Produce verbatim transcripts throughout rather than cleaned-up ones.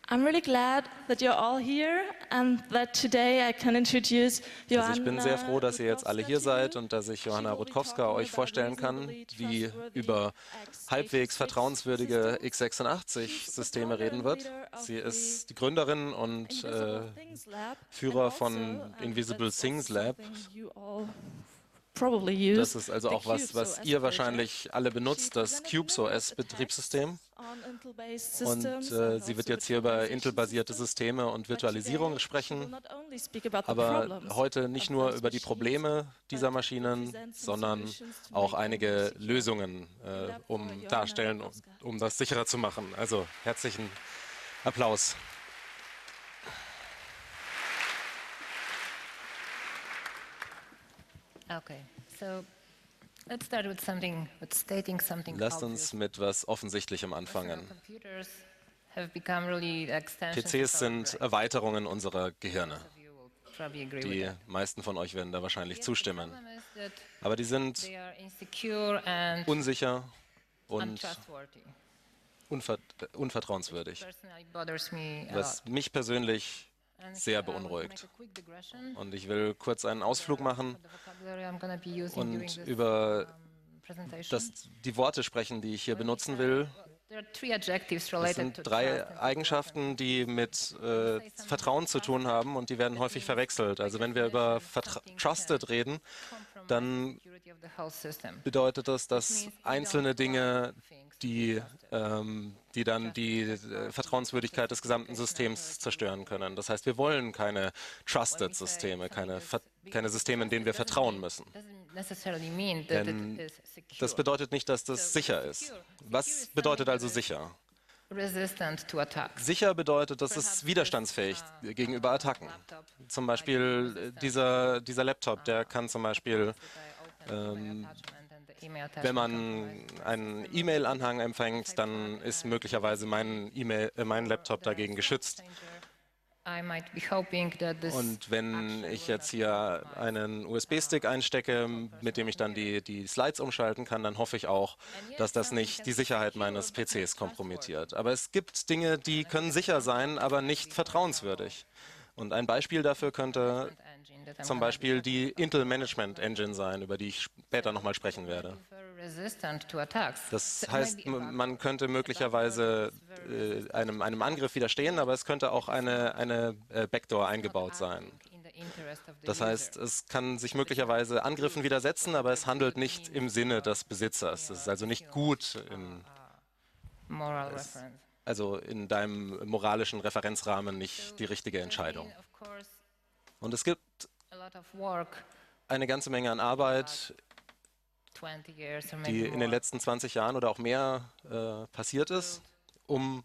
I'm really glad that you're all here and that today I can introduce Joanna. Also ich bin sehr froh, dass ihr jetzt alle hier seid und dass ich Johanna Rutkowska euch vorstellen kann, die über halbwegs vertrauenswürdige x sechsundachtzig-Systeme reden wird. Sie ist die Gründerin und äh, Führer von Invisible Things Lab. Das ist also auch was, was ihr wahrscheinlich alle benutzt, das CubesOS-Betriebssystem. Und äh, sie wird jetzt hier über Intel-basierte Systeme und Virtualisierung sprechen, aber heute nicht nur über die Probleme dieser Maschinen, sondern auch einige Lösungen äh, um darstellen, um, um das sicherer zu machen. Also herzlichen Applaus. Okay, so let's start with something, with stating something. Lasst uns mit was Offensichtlichem anfangen. P Cs sind Erweiterungen unserer Gehirne. Die meisten von euch werden da wahrscheinlich zustimmen. Aber die sind unsicher und unver unvertrauenswürdig, was mich persönlich sehr beunruhigt. Und ich will kurz einen Ausflug machen und über das, die Worte sprechen, die ich hier benutzen will. Es sind drei Eigenschaften, die mit äh, Vertrauen zu tun haben und die werden häufig verwechselt. Also wenn wir über Vertra Trusted reden, dann bedeutet das, dass einzelne Dinge, die, ähm, die dann die äh, Vertrauenswürdigkeit des gesamten Systems zerstören können. Das heißt, wir wollen keine Trusted-Systeme, keine, keine Systeme, in denen wir vertrauen müssen. Denn das bedeutet nicht, dass das sicher ist. Was bedeutet also sicher? Sicher bedeutet, dass es widerstandsfähig gegenüber Attacken. Zum Beispiel dieser, dieser Laptop, der kann zum Beispiel, ähm, wenn man einen E-Mail-Anhang empfängt, dann ist möglicherweise mein, E-Mail, äh, mein Laptop dagegen geschützt. Und wenn ich jetzt hier einen U S B-Stick einstecke, mit dem ich dann die, die Slides umschalten kann, dann hoffe ich auch, dass das nicht die Sicherheit meines P Cs kompromittiert. Aber es gibt Dinge, die können sicher sein, aber nicht vertrauenswürdig. Und ein Beispiel dafür könnte zum Beispiel die Intel Management Engine sein, über die ich später nochmal sprechen werde. Das heißt, man könnte möglicherweise äh, einem, einem Angriff widerstehen, aber es könnte auch eine, eine äh, Backdoor eingebaut sein. Das heißt, es kann sich möglicherweise Angriffen widersetzen, aber es handelt nicht im Sinne des Besitzers. Es ist also nicht gut in, es, also in deinem moralischen Referenzrahmen nicht die richtige Entscheidung. Und es gibt eine ganze Menge an Arbeit, die in den letzten zwanzig Jahren oder auch mehr äh, passiert ist, um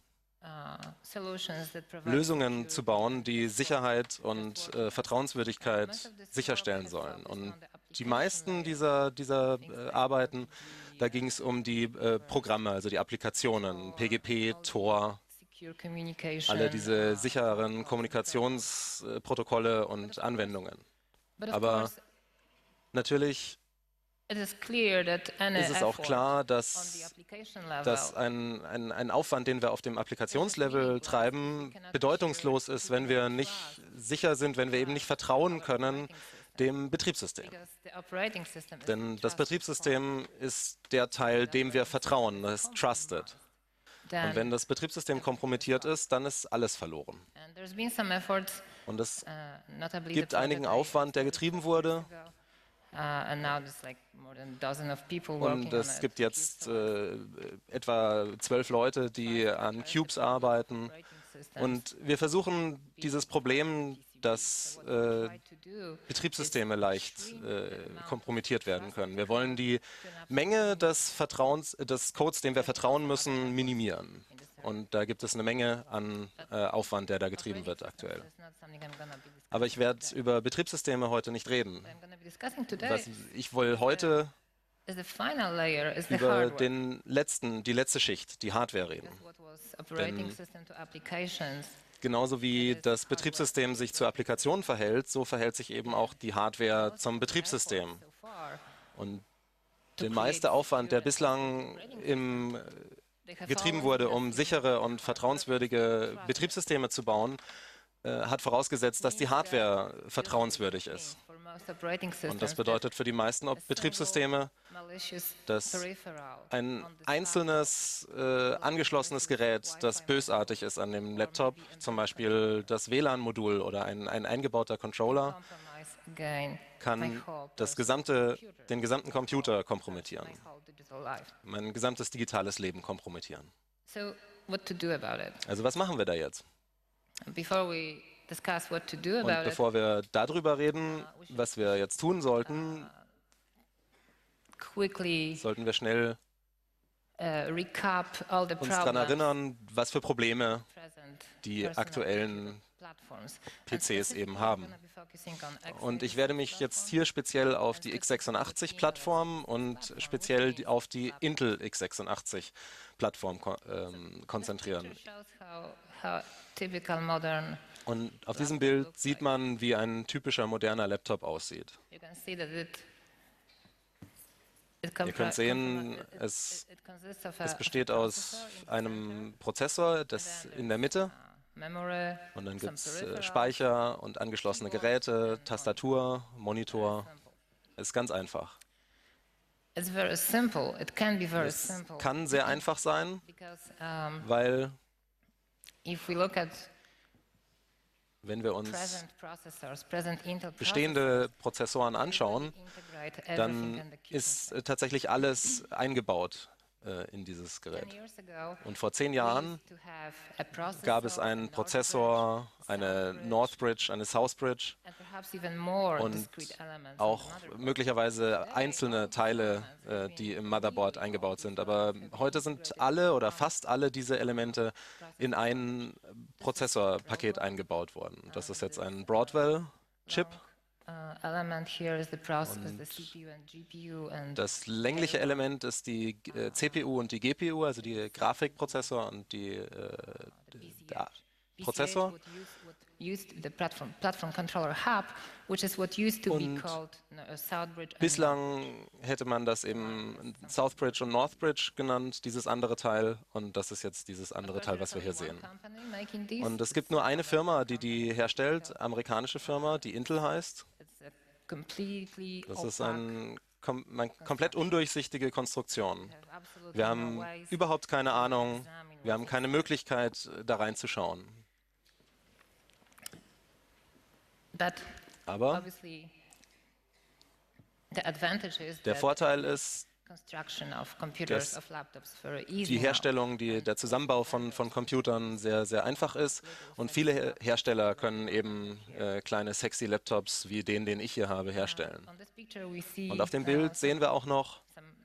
Lösungen zu bauen, die Sicherheit und äh, Vertrauenswürdigkeit sicherstellen sollen. Und die meisten dieser, dieser äh, Arbeiten, da ging es um die äh, Programme, also die Applikationen, P G P, Tor, alle diese sicheren Kommunikationsprotokolle und Anwendungen. Aber natürlich ist es auch klar, dass, dass ein, ein, ein Aufwand, den wir auf dem Applikationslevel treiben, bedeutungslos ist, wenn wir nicht sicher sind, wenn wir eben nicht vertrauen können dem Betriebssystem. Denn das Betriebssystem ist der Teil, dem wir vertrauen, das ist trusted. Und wenn das Betriebssystem kompromittiert ist, dann ist alles verloren. Und es gibt einigen Aufwand, der getrieben wurde. Und es gibt jetzt äh, etwa zwölf Leute, die an Cubes arbeiten. Und wir versuchen, dieses Problem, dass äh, Betriebssysteme leicht äh, kompromittiert werden können. Wir wollen die Menge des, Vertrauens, des Codes, dem wir vertrauen müssen, minimieren. Und da gibt es eine Menge an äh, Aufwand, der da getrieben wird aktuell. Aber ich werde über Betriebssysteme heute nicht reden. Was ich will heute über den letzten, die letzte Schicht, die Hardware reden. Denn genauso wie das Betriebssystem sich zur Applikation verhält, so verhält sich eben auch die Hardware zum Betriebssystem. Und der meiste Aufwand, der bislang im getrieben wurde, um sichere und vertrauenswürdige Betriebssysteme zu bauen, äh, hat vorausgesetzt, dass die Hardware vertrauenswürdig ist. Und das bedeutet für die meisten Ob- Betriebssysteme, dass ein einzelnes äh, angeschlossenes Gerät, das bösartig ist an dem Laptop, zum Beispiel das W L A N-Modul oder ein, ein eingebauter Controller, kann das gesamte, den gesamten Computer kompromittieren, mein gesamtes digitales Leben kompromittieren. Also was machen wir da jetzt? Und bevor wir darüber reden, was wir jetzt tun sollten, sollten wir schnell uns daran erinnern, was für Probleme die aktuellen P Cs eben haben. Und ich werde mich jetzt hier speziell auf die x sechsundachtzig-Plattform und speziell die- auf die Intel x sechsundachtzig-Plattform ko ähm, konzentrieren. Und auf diesem Bild sieht man, wie ein typischer moderner Laptop aussieht. Ihr könnt sehen, es, es besteht aus einem Prozessor, das in der Mitte, und dann gibt es äh, Speicher und angeschlossene Geräte, Tastatur, Monitor. Es ist ganz einfach. Es kann sehr einfach sein, weil wenn wir uns bestehende Prozessoren anschauen, dann ist äh, tatsächlich alles eingebaut äh, in dieses Gerät. Und vor zehn Jahren gab es einen Prozessor, eine Northbridge, eine Southbridge und auch möglicherweise einzelne Teile, äh, die im Motherboard eingebaut sind. Aber heute sind alle oder fast alle diese Elemente in ein Prozessorpaket eingebaut worden. Das ist jetzt ein Broadwell-Chip. Und das längliche Element ist die äh, C P U und die G P U, also die Grafikprozessor und die, äh, der Prozessor. Und bislang hätte man das eben Southbridge und Northbridge genannt, dieses andere Teil. Und das ist jetzt dieses andere Teil, was wir hier sehen. Und es gibt nur eine Firma, die die herstellt, amerikanische Firma, die Intel heißt. Das ist ein, kom eine komplett undurchsichtige Konstruktion. Wir haben überhaupt keine Ahnung, wir haben keine Möglichkeit, da reinzuschauen. Aber der Vorteil ist, dass die Herstellung, die, der Zusammenbau von, von Computern sehr, sehr einfach ist und viele Hersteller können eben äh, kleine sexy Laptops wie den, den ich hier habe, herstellen. Und auf dem Bild sehen wir auch noch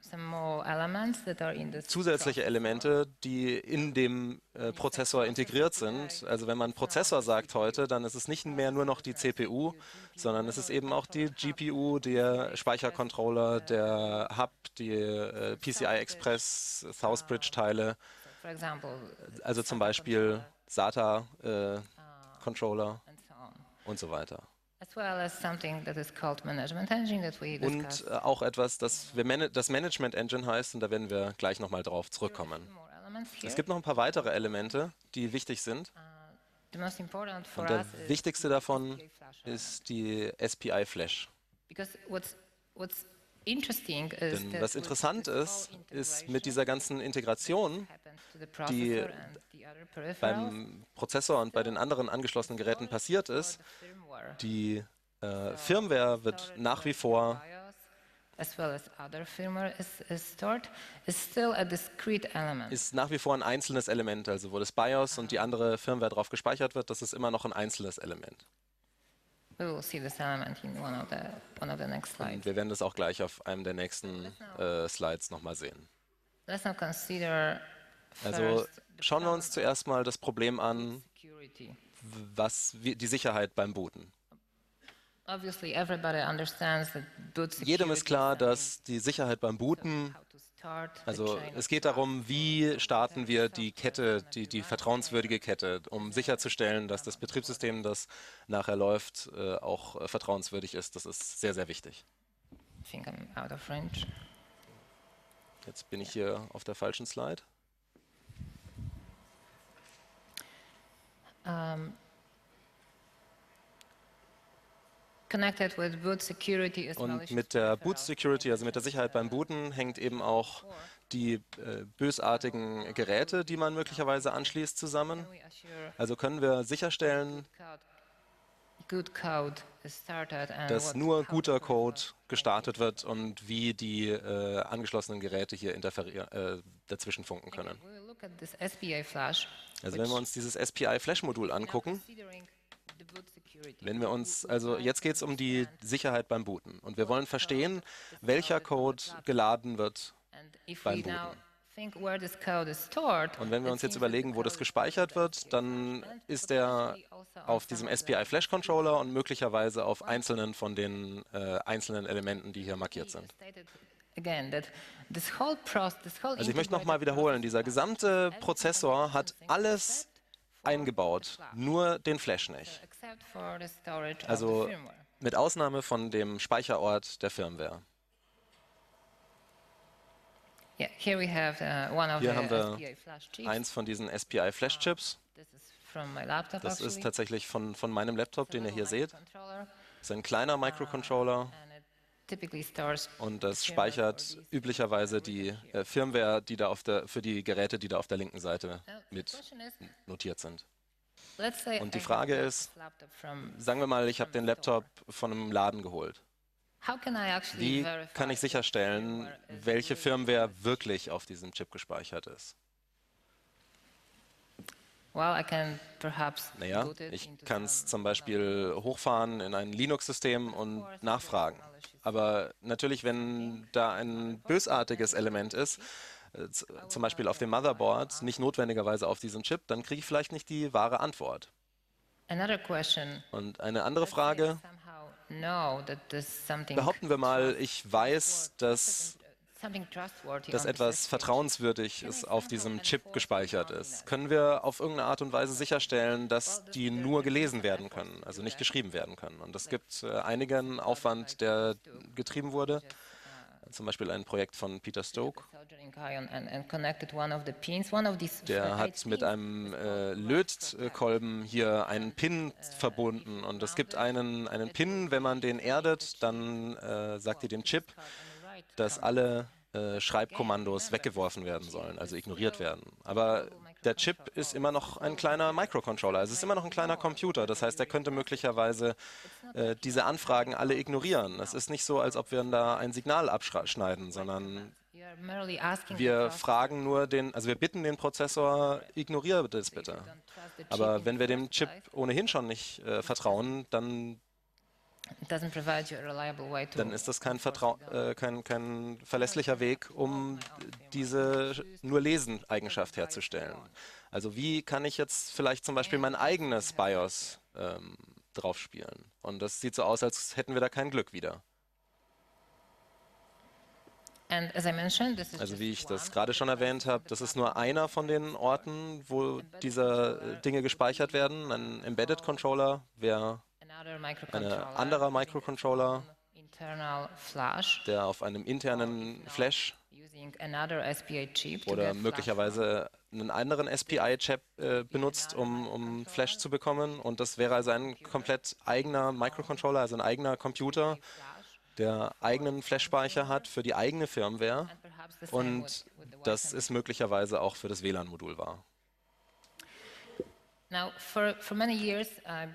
zusätzliche Elemente, die in dem äh, Prozessor integriert sind. Also wenn man Prozessor sagt heute, dann ist es nicht mehr nur noch die C P U, sondern es ist eben auch die G P U, der Speichercontroller, der Hub, die äh, P C I Express, Southbridge-Teile, also zum Beispiel SATA-Controller äh, und so weiter. Und äh, auch etwas, das wir Man das Management Engine heißt, und da werden wir gleich nochmal drauf zurückkommen. Es gibt noch ein paar weitere Elemente, die wichtig sind. Und der wichtigste davon ist die S P I Flash. Denn was interessant ist, ist mit dieser ganzen Integration, die beim Prozessor und bei den anderen angeschlossenen Geräten passiert ist, die äh, Firmware wird nach wie vor ist nach wie vor ein einzelnes Element, also wo das BIOS und die andere Firmware drauf gespeichert wird, das ist immer noch ein einzelnes Element. Und wir werden das auch gleich auf einem der nächsten äh, Slides nochmal sehen. Also schauen wir uns zuerst mal das Problem an, was die Sicherheit beim Booten. Jedem ist klar, dass die Sicherheit beim Booten, also es geht darum, wie starten wir die Kette, die, die vertrauenswürdige Kette, um sicherzustellen, dass das Betriebssystem, das nachher läuft, äh, auch äh, vertrauenswürdig ist. Das ist sehr, sehr wichtig. Jetzt bin ich hier auf der falschen Slide. um, connected with boot security is Und malicious mit der peripherals. Boot Security, also mit der Sicherheit beim Booten, hängt eben auch die äh, bösartigen Geräte, die man möglicherweise anschließt, zusammen. Can we assure Also können wir sicherstellen, good code is started and dass what- nur how guter the Code peripherals gestartet wird und wie die äh, angeschlossenen Geräte hier interferieren, äh, dazwischen funken können. We will look at this S P I flash. Also wenn wir uns dieses S P I-Flash-Modul angucken, Considering the boot security. wenn wir uns, also jetzt geht es um die Sicherheit beim Booten und wir wollen verstehen, welcher Code geladen wird. And if beim we now Booten. think where this code is stored, Und wenn wir it uns jetzt seems that the überlegen, wo das code is gespeichert wird, dann ist der auf diesem S P I-Flash-Controller und möglicherweise auf einzelnen von den äh, einzelnen Elementen, die hier markiert sind. Again, that this whole process, this whole Also ich möchte nochmal wiederholen, dieser gesamte Prozessor hat alles eingebaut, nur den Flash nicht. except for the storage of Also the firmware. mit Ausnahme von dem Speicherort der Firmware. Yeah, here we have uh, one of Hier the haben wir S P I flash chips. Eins von diesen S P I-Flash-Chips. This is from my laptop Das ist actually. tatsächlich von, von meinem Laptop, den ihr hier seht. Controller, Das ist ein kleiner Microcontroller. and it typically stores Und das the firmware for speichert these. üblicherweise die äh, Firmware, die da auf der, für die Geräte, die da auf der linken Seite Now, the mit question is, notiert sind. let's say Und die I have Frage bought ist, this laptop from- Sagen wir mal, ich habe den Laptop von einem Laden geholt. How can I actually Wie verify kann ich sicherstellen, firmware is welche really- Firmware wirklich auf diesem Chip gespeichert ist? Well, I can perhaps Naja, boot it ich into kann es some zum Beispiel hochfahren in ein Linux-System und nachfragen. Aber natürlich, wenn da ein bösartiges Element ist, äh, z- zum Beispiel auf dem Motherboard, nicht notwendigerweise auf diesem Chip, dann kriege ich vielleicht nicht die wahre Antwort. Another question. Und eine andere Let's say I Frage, somehow know that there's something behaupten wir mal, ich weiß, dass something trustworthy dass on this etwas S P I. vertrauenswürdig ist auf diesem Chip gespeichert ist. Können wir auf irgendeine Art und Weise sicherstellen, dass die nur gelesen werden können, also nicht geschrieben werden können? Und es gibt äh, einigen Aufwand, der getrieben wurde. Zum Beispiel ein Projekt von Peter Stoke, Soldering iron and, and connected one of the pins. One of these der eight hat mit pins einem is äh, called Lötkolben hier einen Pin verbunden. Und es gibt einen, einen Pin, wenn man den erdet, dann äh, sagt ihr dem Chip, dass alle äh, Schreibkommandos weggeworfen werden sollen, also ignoriert werden. Aber der Chip ist immer noch ein kleiner Microcontroller, also es ist immer noch ein kleiner Computer. Das heißt, er könnte möglicherweise äh, diese Anfragen alle ignorieren. Es ist nicht so, als ob wir da ein Signal abschneiden, sondern You are merely asking the wir processor fragen nur den, also wir bitten den Prozessor, ignoriere das if you bitte. don't trust the chip Aber in wenn the wir dem first Chip place, ohnehin schon nicht äh, vertrauen, dann it doesn't provide you a reliable way to dann ist das kein, Vertrau äh, kein, kein verlässlicher Weg, um diese nur Lesen-Eigenschaft herzustellen. Also wie kann ich jetzt vielleicht zum Beispiel mein eigenes BIOS ähm, drauf spielen? Und das sieht so aus, als hätten wir da kein Glück wieder. And as I mentioned, this is Also just wie ich das one gerade schon erwähnt habe, das ist nur einer von den Orten, wo diese äh, Dinge gespeichert werden. Ein Embedded Controller wäre another ein microcontroller anderer using its Microcontroller, own internal flash der auf einem internen Flash using another S P I chip to oder get möglicherweise einen anderen S P I-Chip äh, benutzt, um, um Flash zu bekommen. Und das wäre also ein komplett eigener Microcontroller, also ein eigener Computer, der eigenen Flash-Speicher hat für die eigene Firmware. and perhaps the same Und with, with the das Wi-Fi. ist möglicherweise auch für das W L A N-Modul wahr. Now, for, for many years, I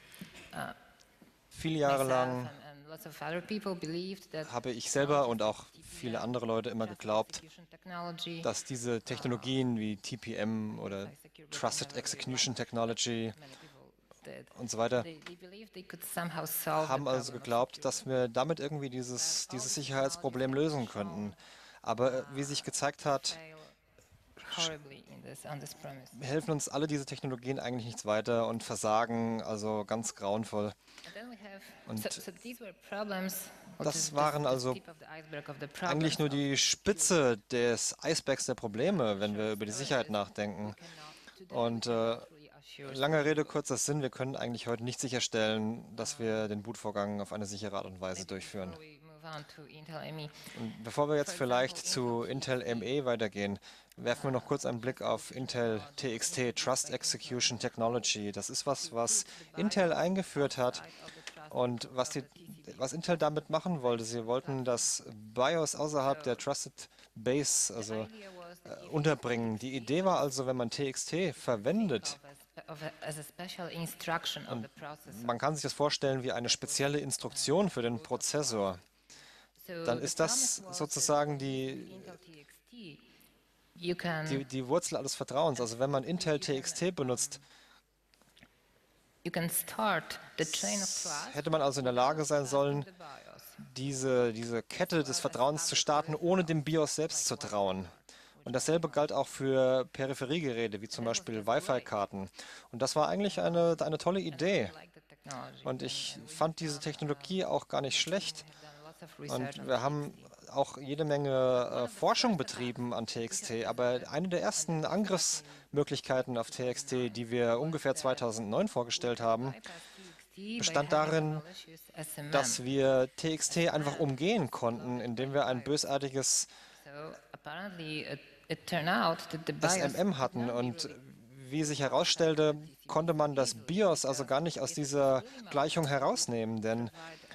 Viele Jahre myself lang and, and lots of other people believed that habe ich selber und auch viele andere Leute immer geglaubt, execution technology, dass diese Technologien wie T P M oder Trusted Execution Technology many people did, und so weiter they, they believed they could somehow solve haben the also problem of geglaubt, dass wir damit irgendwie dieses, dieses Sicherheitsproblem lösen könnten. Aber äh, wie sich gezeigt hat, fail horribly in this, on this premise. helfen uns alle diese Technologien eigentlich nichts weiter und versagen also ganz grauenvoll. And then we have, Und so, so these were problems, or das just the- waren the also tip of the iceberg of the eigentlich nur problems die Spitze des Eisbergs der Probleme, wenn wir über die Sicherheit nachdenken. Und äh, lange Rede, kurzer Sinn, wir können eigentlich heute nicht sicherstellen, dass wir den Bootvorgang auf eine sichere Art und Weise durchführen. Before we move Und bevor wir jetzt vielleicht zu Intel M E weitergehen, werfen wir noch kurz einen Blick auf Intel T X T, Trust Execution Technology. Das ist was, was Intel eingeführt hat und was, die, was Intel damit machen wollte. Sie wollten das BIOS außerhalb der Trusted Base also, äh, unterbringen. Die Idee war also, wenn man T X T verwendet, und man kann sich das vorstellen wie eine spezielle Instruktion für den Prozessor, dann ist das sozusagen die, die, die Wurzel alles Vertrauens. Also wenn man Intel T X T benutzt, hätte man also in der Lage sein sollen, diese, diese Kette des Vertrauens zu starten, ohne dem BIOS selbst zu trauen. Und dasselbe galt auch für Peripheriegeräte, wie zum Beispiel Wi-Fi-Karten. Und das war eigentlich eine, eine tolle Idee. Und ich fand diese Technologie auch gar nicht schlecht. Und wir haben auch jede Menge äh, Forschung betrieben an T X T. Aber eine der ersten Angriffsmöglichkeiten auf T X T, die wir ungefähr zweitausendneun vorgestellt haben, bestand darin, dass wir T X T einfach umgehen konnten, indem wir ein bösartiges S M M hatten. Und wie sich herausstellte, konnte man das BIOS also gar nicht aus dieser Gleichung herausnehmen, denn,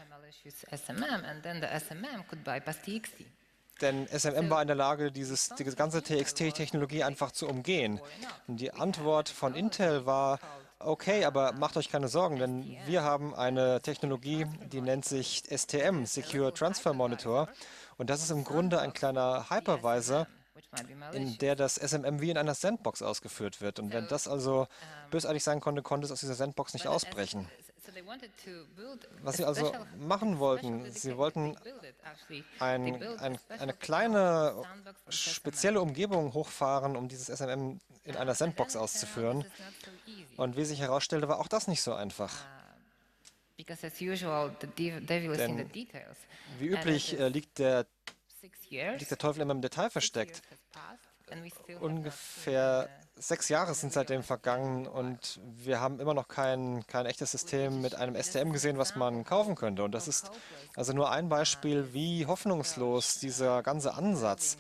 denn S M M war in der Lage, dieses, diese ganze T X T-Technologie einfach zu umgehen. Und die Antwort von Intel war, okay, aber macht euch keine Sorgen, denn wir haben eine Technologie, die nennt sich S T M, Secure Transfer Monitor. Und das ist im Grunde ein kleiner Hypervisor, in der das S M M wie in einer Sandbox ausgeführt wird. Und wenn das also bösartig sein konnte, konnte es aus dieser Sandbox nicht ausbrechen. Was sie also machen wollten, sie wollten ein, ein, eine kleine spezielle Umgebung hochfahren, um dieses S M M in einer Sandbox auszuführen. Und wie sich herausstellte, war auch das nicht so einfach. Denn wie üblich äh, liegt der liegt der Teufel immer im Detail versteckt. Ungefähr sechs Jahre sind seitdem vergangen und wir haben immer noch kein, kein echtes System mit einem S T M gesehen, was man kaufen könnte. Und das ist also nur ein Beispiel, wie hoffnungslos dieser ganze Ansatz,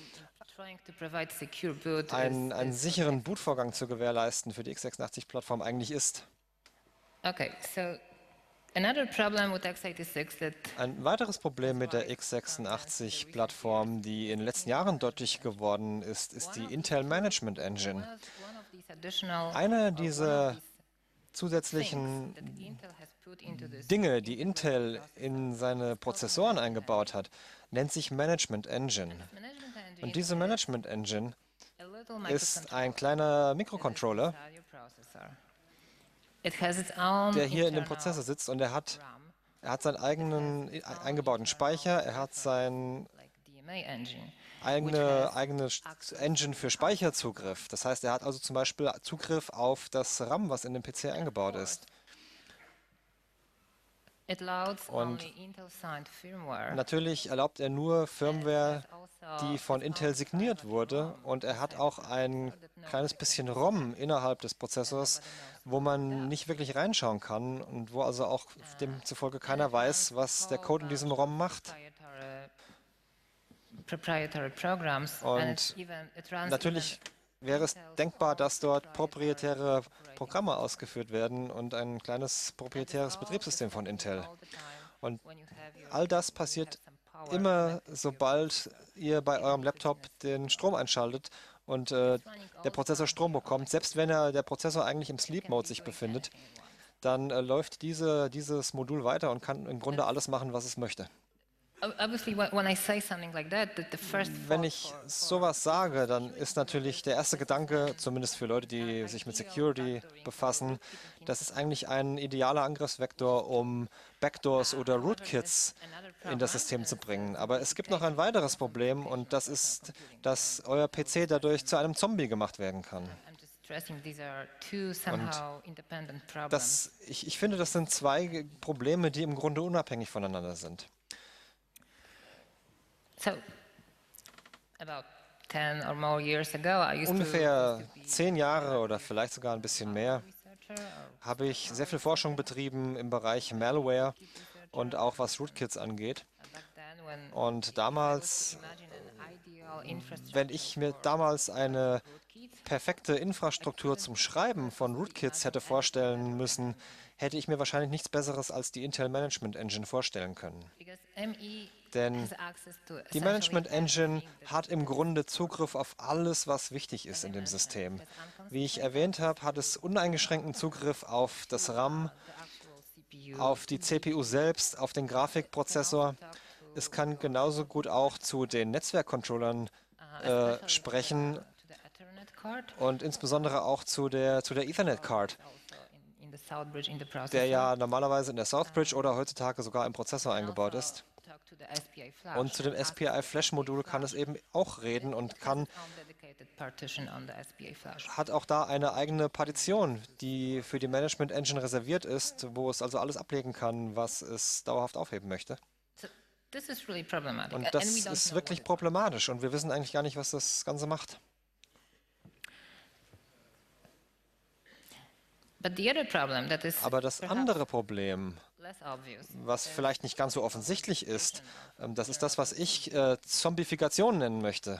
einen, einen sicheren Bootvorgang zu gewährleisten für die x sechsundachtzig-Plattform eigentlich ist. Okay, so another problem with x eighty-six that Ein weiteres Problem mit der x sechsundachtzig-Plattform, die in den letzten Jahren deutlich geworden ist, ist die Intel Management Engine. Eine dieser zusätzlichen Dinge, die Intel in seine Prozessoren eingebaut hat, nennt sich Management Engine. Und diese Management Engine ist ein kleiner Mikrocontroller, der hier in dem Prozessor sitzt, und er hat, er hat seinen eigenen eingebauten Speicher, er hat seine eigene, eigene Engine für Speicherzugriff. Das heißt, er hat also zum Beispiel Zugriff auf das RAM, was in dem P C eingebaut ist. Und natürlich erlaubt er nur Firmware, die von Intel signiert wurde, und er hat auch ein kleines bisschen ROM innerhalb des Prozessors, wo man nicht wirklich reinschauen kann und wo also auch demzufolge keiner weiß, was der Code in diesem ROM macht. Und natürlich wäre es denkbar, dass dort proprietäre Programme ausgeführt werden und ein kleines proprietäres Betriebssystem von Intel. Und all das passiert immer, sobald ihr bei eurem Laptop den Strom einschaltet und äh, der Prozessor Strom bekommt. Selbst wenn er, der Prozessor eigentlich im Sleep Mode sich befindet, dann äh, läuft diese, dieses Modul weiter und kann im Grunde alles machen, was es möchte. Wenn ich sowas sage, dann ist natürlich der erste Gedanke, zumindest für Leute, die sich mit Security befassen, das ist eigentlich ein idealer Angriffsvektor, um Backdoors oder Rootkits in das System zu bringen. Aber es gibt noch ein weiteres Problem, und das ist, dass euer P C dadurch zu einem Zombie gemacht werden kann. Und das, ich, ich finde, das sind zwei Probleme, die im Grunde unabhängig voneinander sind. Ungefähr zehn Jahre oder vielleicht sogar ein bisschen mehr habe ich sehr viel Forschung betrieben im Bereich Malware und auch was Rootkits angeht. Und damals, wenn ich mir damals eine perfekte Infrastruktur zum Schreiben von Rootkits hätte vorstellen müssen, hätte ich mir wahrscheinlich nichts Besseres als die Intel Management Engine vorstellen können. Denn die Management Engine hat im Grunde Zugriff auf alles, was wichtig ist in dem System. Wie ich erwähnt habe, hat es uneingeschränkten Zugriff auf das RAM, auf die C P U selbst, auf den Grafikprozessor. Es kann genauso gut auch zu den Netzwerkcontrollern äh, sprechen und insbesondere auch zu der, zu der Ethernet-Card, der ja normalerweise in der Southbridge oder heutzutage sogar im Prozessor eingebaut ist. Und zu dem S P I Flash-Modul kann es eben auch reden und kann, hat auch da eine eigene Partition, die für die Management Engine reserviert ist, wo es also alles ablegen kann, was es dauerhaft aufheben möchte. Und das ist wirklich problematisch und wir wissen eigentlich gar nicht, was das Ganze macht. Aber das andere Problem, was vielleicht nicht ganz so offensichtlich ist, ähm, das ist das, was ich äh, Zombifikation nennen möchte.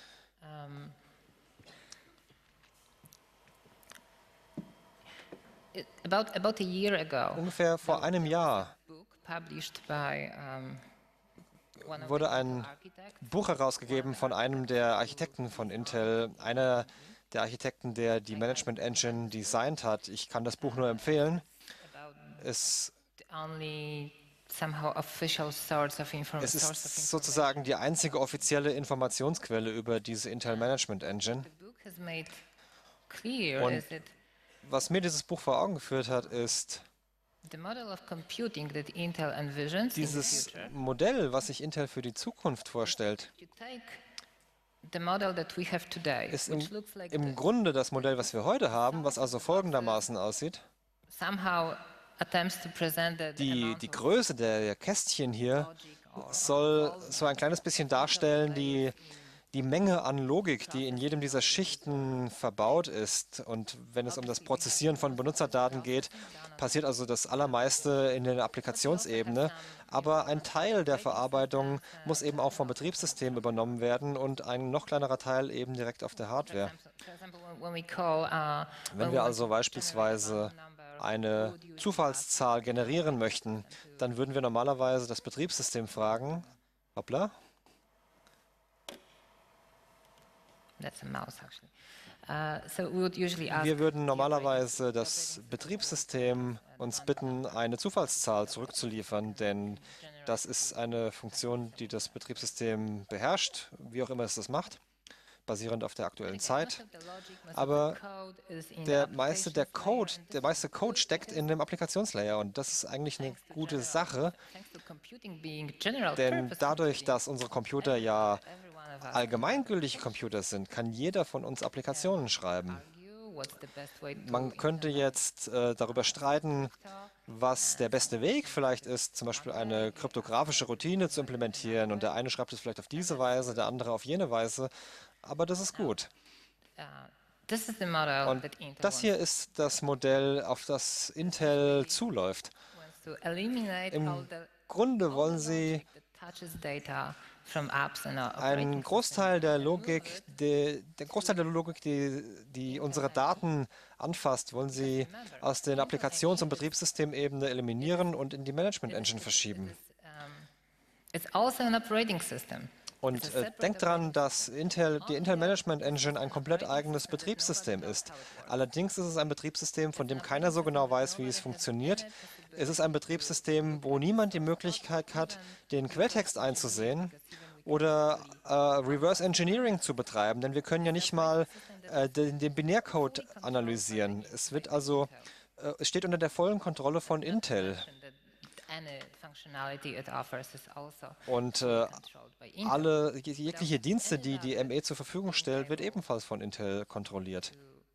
About, about a year ago, Ungefähr vor einem Jahr book published by um, one of wurde the ein architects Buch herausgegeben von einem der Architekten von Intel, einer der Architekten, der die Management Engine designt hat. Ich kann das Buch nur empfehlen. Es, the only somehow official source of inform es source of ist information. sozusagen die einzige offizielle Informationsquelle über diese Intel Management Engine. The book has made clear Und is that was mir dieses Buch vor Augen geführt hat, ist, the model of computing that Intel envisions in the dieses future, Modell, was sich Intel für die Zukunft vorstellt, you take the model that we have today, ist im, which looks like im this, Grunde das Modell, was wir heute haben, was also folgendermaßen aussieht. somehow attempts to present the, the Die, amount die of Größe der Kästchen hier soll so ein kleines bisschen darstellen, die, die Menge an Logik, die in jedem dieser Schichten verbaut ist. Und wenn es um das Prozessieren von Benutzerdaten geht, passiert also das Allermeiste in der Applikationsebene. Aber ein Teil der Verarbeitung muss eben auch vom Betriebssystem übernommen werden und ein noch kleinerer Teil eben direkt auf der Hardware. For example, when we call, uh, Wenn wir also beispielsweise eine Zufallszahl generieren möchten, dann würden wir normalerweise das Betriebssystem fragen, hoppla, that's a mouse actually. Uh, so we would usually ask wir würden normalerweise das Betriebssystem uns bitten, eine Zufallszahl zurückzuliefern, denn das ist eine Funktion, die das Betriebssystem beherrscht, wie auch immer es das macht, basierend auf der aktuellen Zeit. Aber der meiste der Code, der meiste Code steckt in dem Applikationslayer und das ist eigentlich eine gute Sache, denn dadurch, dass unsere Computer ja allgemeingültige Computer sind, kann jeder von uns Applikationen schreiben. Man könnte jetzt äh, darüber streiten, was der beste Weg vielleicht ist, zum Beispiel eine kryptografische Routine zu implementieren und der eine schreibt es vielleicht auf diese Weise, der andere auf jene Weise, aber das ist gut. Und das hier ist das Modell, auf das Intel zuläuft. Im Grunde wollen sie einen Großteil der Logik, die, der Großteil der Logik, die, die unsere Daten anfasst, wollen sie aus der Applikations- und Betriebssystemebene eliminieren und in die Management Engine verschieben. Und äh, denkt daran, dass Intel, die Intel Management Engine ein komplett eigenes Betriebssystem ist. Allerdings ist es ein Betriebssystem, von dem keiner so genau weiß, wie es funktioniert. Es ist ein Betriebssystem, wo niemand die Möglichkeit hat, den Quelltext einzusehen oder äh, Reverse Engineering zu betreiben, denn wir können ja nicht mal äh, den, den Binärcode analysieren. Es wird also, äh, es steht unter der vollen Kontrolle von Intel. Und äh, alle jegliche Dienste, die die M E zur Verfügung stellt, wird ebenfalls von Intel kontrolliert.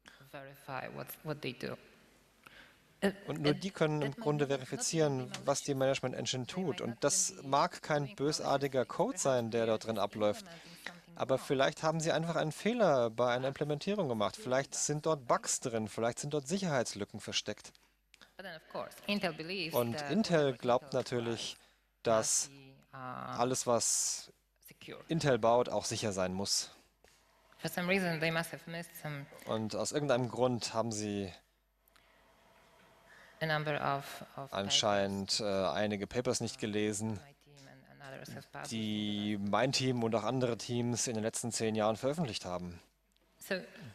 Und nur die können im Grunde verifizieren, was die Management Engine tut. Und das mag kein bösartiger Code sein, der dort drin abläuft. Aber vielleicht haben sie einfach einen Fehler bei einer Implementierung gemacht. Vielleicht sind dort Bugs drin, vielleicht sind dort Sicherheitslücken versteckt. Und Intel glaubt natürlich, dass alles, was secure. Intel baut, auch sicher sein muss. For some reason, they must have missed some Und aus irgendeinem Grund haben sie a number of, of anscheinend äh, einige Papers nicht gelesen, papers my team and, and others have published. die mein Team und auch andere Teams in den letzten zehn Jahren veröffentlicht haben. So,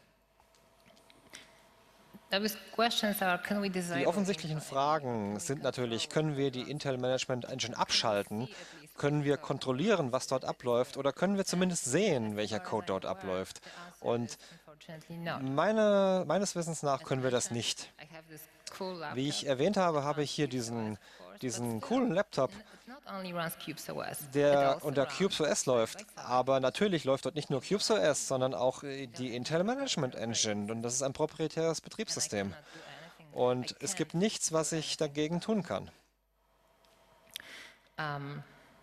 those questions are, can we disable Die offensichtlichen Fragen sind natürlich, können wir die Intel Management Engine abschalten? Können wir kontrollieren, was dort abläuft? Oder können wir zumindest sehen, welcher Code dort abläuft? Und Unfortunately not. meine, meines Wissens nach können wir das nicht. I have this cool laptop. Wie ich erwähnt habe, habe ich hier diesen, diesen coolen Laptop, It not only runs CubesOS, it der also unter runs CubesOS läuft. Aber natürlich läuft dort nicht nur CubesOS, sondern auch äh, die Intel Management Engine. Und das ist ein proprietäres Betriebssystem. Und es gibt nichts, was ich dagegen tun kann. Um,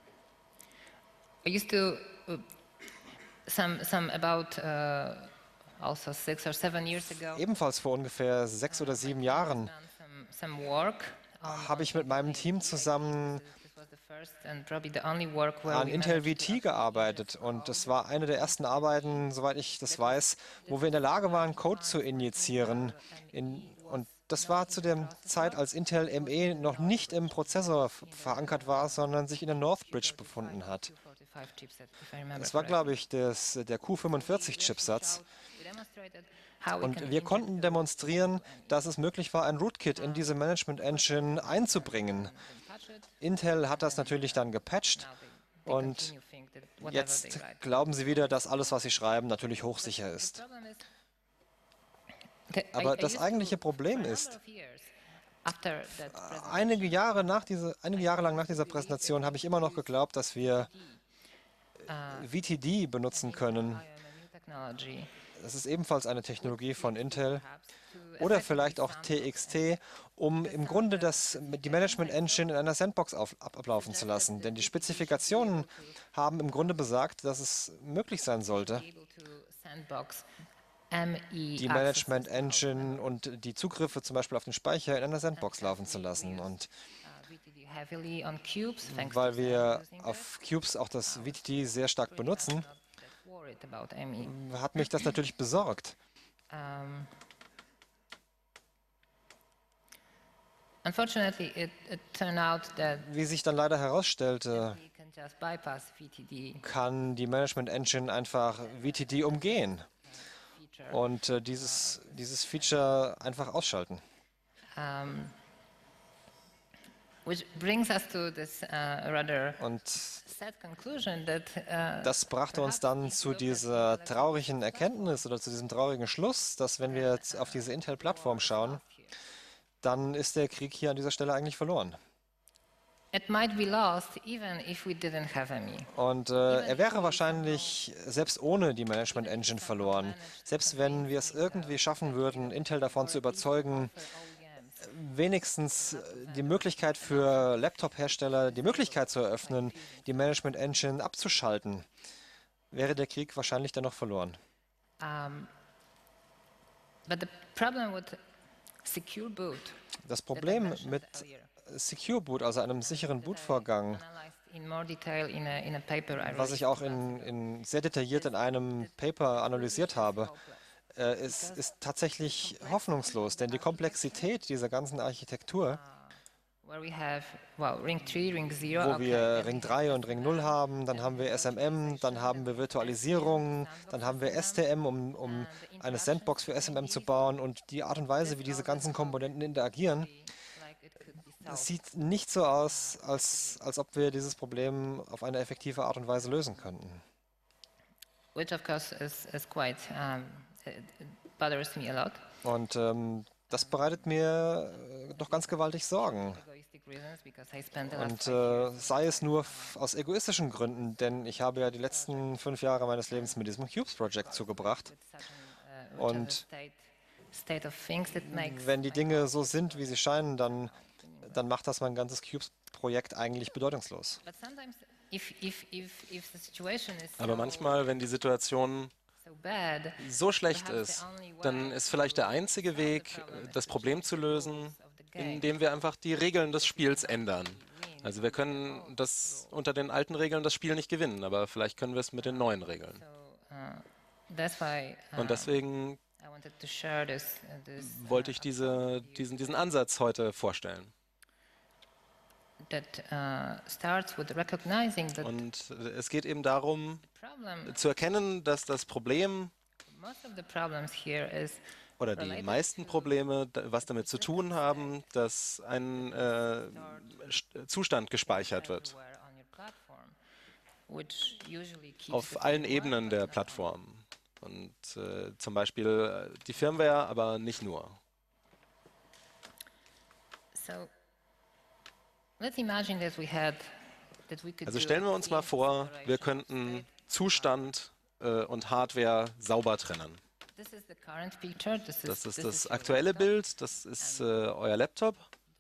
I used to uh, some some about uh, also six or seven years ago. Ebenfalls vor ungefähr sechs oder sieben Jahren done some, some work on, habe ich mit meinem Team zusammen this was the first and probably the only work where an we Intel managed V to T gearbeitet. Und das war eine der ersten Arbeiten, soweit ich das weiß, wo wir in der Lage waren, Code zu injizieren. In, und das war zu der Zeit, als Intel M E noch nicht im Prozessor f- verankert war, sondern sich in der Northbridge befunden hat. forty-five chipset, if I remember Das war, correctly. glaube ich, das, der Q fünfundvierzig-Chipsatz. We demonstrated how we Und can wir konnten demonstrieren, dass es möglich war, ein Rootkit in diese Management Engine einzubringen. patch it. Intel hat das natürlich dann gepatcht. They Und continue think that whatever jetzt they write. glauben sie wieder, dass alles, was sie schreiben, natürlich hochsicher ist. Problem is that I- Aber I das used eigentliche to- Problem for a ist, number of years after that presentation, einige Jahre, nach diese, einige Jahre lang nach dieser Präsentation habe ich immer noch geglaubt, dass wir V T D benutzen können. I am a new technology, Das ist ebenfalls eine Technologie von Intel. perhaps to Oder vielleicht auch T X T, um im Grunde das, die Management Engine in einer Sandbox auf, ab, ablaufen zu lassen. Denn die Spezifikationen haben im Grunde besagt, dass es möglich sein sollte, be able to sandbox M E die Management Engine und die Zugriffe zum Beispiel auf den Speicher in einer Sandbox laufen zu lassen. Und V T D heavily on cubes, thanks weil to wir using that, auf Cubes auch das V T D sehr stark benutzen, not that worried about M E. hat mich das natürlich besorgt. Um, unfortunately, it, it turned out that Wie sich dann leider herausstellte, we can just bypass V T D kann die Management Engine einfach V T D umgehen feature. und äh, dieses, dieses Feature einfach ausschalten. Um, which brings us to this uh, rather Und sad conclusion that uh, das brachte uns dann zu dieser traurigen Erkenntnis oder zu diesem traurigen Schluss, dass wenn wir jetzt auf diese Intel-Plattform schauen, dann ist der Krieg hier an dieser Stelle eigentlich verloren. it might be lost even if we didn't have M E. Und äh, er wäre wahrscheinlich selbst ohne die Management Engine verloren. Selbst wenn wir es irgendwie schaffen würden, Intel davon zu überzeugen, wenigstens äh, die Möglichkeit für Laptop-Hersteller, die Möglichkeit zu eröffnen, die Management Engine abzuschalten, wäre der Krieg wahrscheinlich dann noch verloren. Um, but the problem with secure boot Das that I Problem mentioned mit earlier, Secure Boot, also einem sicheren Bootvorgang, analyzed in more detail in a, in a paper I was ich released auch in, in sehr detailliert in einem Paper analysiert habe, äh, ist, ist tatsächlich hoffnungslos, denn die Komplexität dieser ganzen Architektur, where we have, well, Ring three, Ring zero, wo okay, wir then Ring drei und Ring null haben, dann haben wir S M M, dann haben wir Virtualisierung, dann haben wir S T M, um, um eine Sandbox für S M M zu bauen, und die Art und Weise, wie diese ganzen Komponenten interagieren, like it could be solved. es sieht nicht so aus, als, als ob wir dieses Problem auf eine effektive Art und Weise lösen könnten. Which of course is, is quite, um, it, it bothers me a lot. Und ähm, das bereitet mir äh, doch ganz gewaltig Sorgen. Egoistic reasons, because I spent the last Und five äh, sei es nur f- aus egoistischen Gründen, denn ich habe ja die letzten fünf Jahre meines Lebens mit diesem Cubes Project zugebracht. with such an, uh, which Und has a state, state of things that makes wenn die Dinge so sind, wie sie scheinen, dann, dann macht das mein ganzes Cubes-Projekt eigentlich bedeutungslos. But sometimes if, if, if, if the situation is Aber so, manchmal, wenn die Situation so bad, so schlecht ist, dann ist vielleicht der einzige Weg, das Problem zu lösen, indem wir einfach die Regeln des Spiels ändern. Also wir können das unter den alten Regeln das Spiel nicht gewinnen, aber vielleicht können wir es mit den neuen Regeln. So, uh, that's why uh, Und deswegen I wanted to share this, uh, this uh, wollte ich diese, diesen, diesen Ansatz heute vorstellen. that uh, starts with recognizing that Und es geht eben darum, the problem, zu erkennen, dass das Problem most of the problems here is oder die meisten Probleme da- was damit zu tun haben, dass ein äh, St- Zustand gespeichert wird everywhere on your platform, which usually keeps auf the allen firmware, Ebenen but der not only. Plattform. Und äh, zum Beispiel äh, die Firmware, aber nicht nur. So let's imagine that we had that we could Also do stellen wir uns mal clean vor, wir separation of könnten state. Zustand äh, und Hardware sauber trennen. This is the current picture. This is, Das ist this das is your aktuelle laptop. Bild, das ist äh, euer Laptop.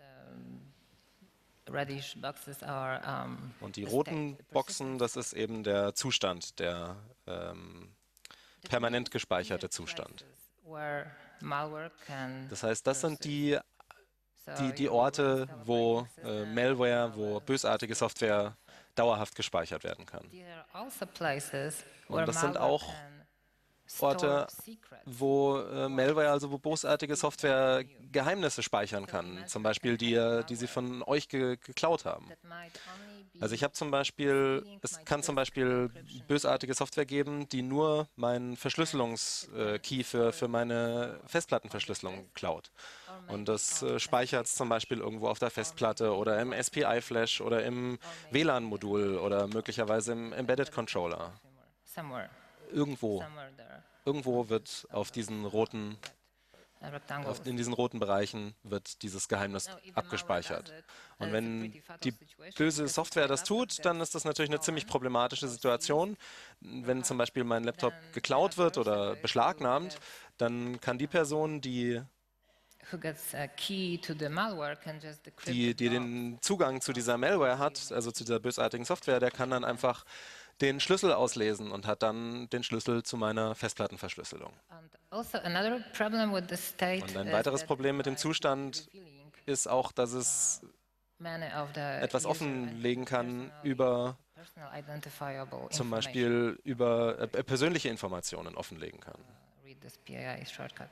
The reddish boxes are um, Und die the roten state, the Boxen, das ist eben der Zustand, der ähm, permanent gespeicherte Zustand. places where malware can Das heißt, das sind die, so die, die you Orte, install wo operating äh, system, Malware, wo bösartige Software dauerhaft gespeichert werden kann. These are also places Und where das sind malware auch can Orte, store secrets. wo äh, Malware, also wo bösartige Software Geheimnisse speichern kann, zum Beispiel die, äh, die sie von euch ge geklaut haben. That might only be Also ich habe zum Beispiel, es kann zum Beispiel bösartige Software geben, die nur meinen Verschlüsselungskey für, für meine Festplattenverschlüsselung klaut. Und das äh, speichert es zum Beispiel irgendwo auf der Festplatte oder im S P I-Flash oder im W L A N-Modul oder möglicherweise im Embedded Controller. somewhere, Irgendwo, somewhere there. irgendwo wird auf diesen roten, A rectangle. auf, in diesen roten Bereichen wird dieses Geheimnis abgespeichert. Und wenn die böse Software das tut, dann ist das natürlich eine ziemlich problematische Situation. Wenn zum Beispiel mein Laptop geklaut wird oder beschlagnahmt, dann kann die Person, die, Who gets a key to the malware can just decrypt die, the die blocks. den Zugang zu dieser Malware hat, also zu dieser bösartigen Software, der kann dann einfach den Schlüssel auslesen und hat dann den Schlüssel zu meiner Festplattenverschlüsselung. And also another problem with the state Und ein is weiteres that Problem mit dem by Zustand revealing ist auch, dass es many of the etwas user offenlegen kann personal- über personal identifiable zum information. Beispiel über äh, persönliche Informationen offenlegen kann. Read this P I I shortcut.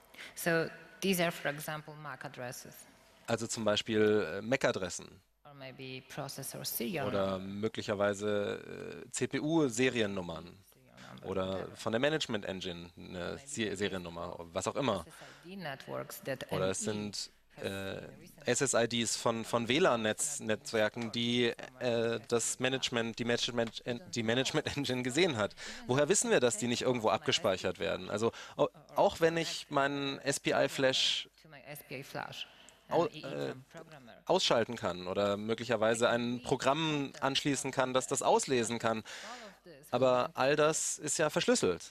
So these are, for example, M A C addresses Also zum Beispiel äh, M A C-Adressen or maybe processor serial oder number, möglicherweise äh, C P U-Seriennummern serial number, oder whatever. von der Management Engine eine Se- Seriennummer, was auch immer. S S I D networks that Oder M es E sind äh, S S I Ds von, von W L A N-Netzwerken, die äh, das Management, die Management, die Management Engine gesehen hat. Woher wissen wir, dass die nicht irgendwo abgespeichert werden? Also au- auch wenn ich meinen S P I-Flash to my S P I flash. Au- An äh, EEPROM programmer. ausschalten kann oder möglicherweise ein Programm anschließen kann, das das auslesen kann. All of this Aber all das ist ja verschlüsselt.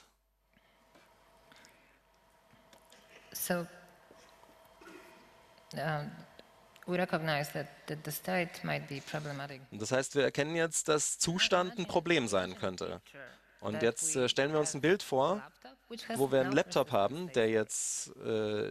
So um, we recognize that, that the state might be problematic. Und das heißt, wir erkennen jetzt, dass Zustand ein Problem sein könnte. Und jetzt äh, stellen wir uns ein Bild vor, wo wir einen Laptop haben, der jetzt äh,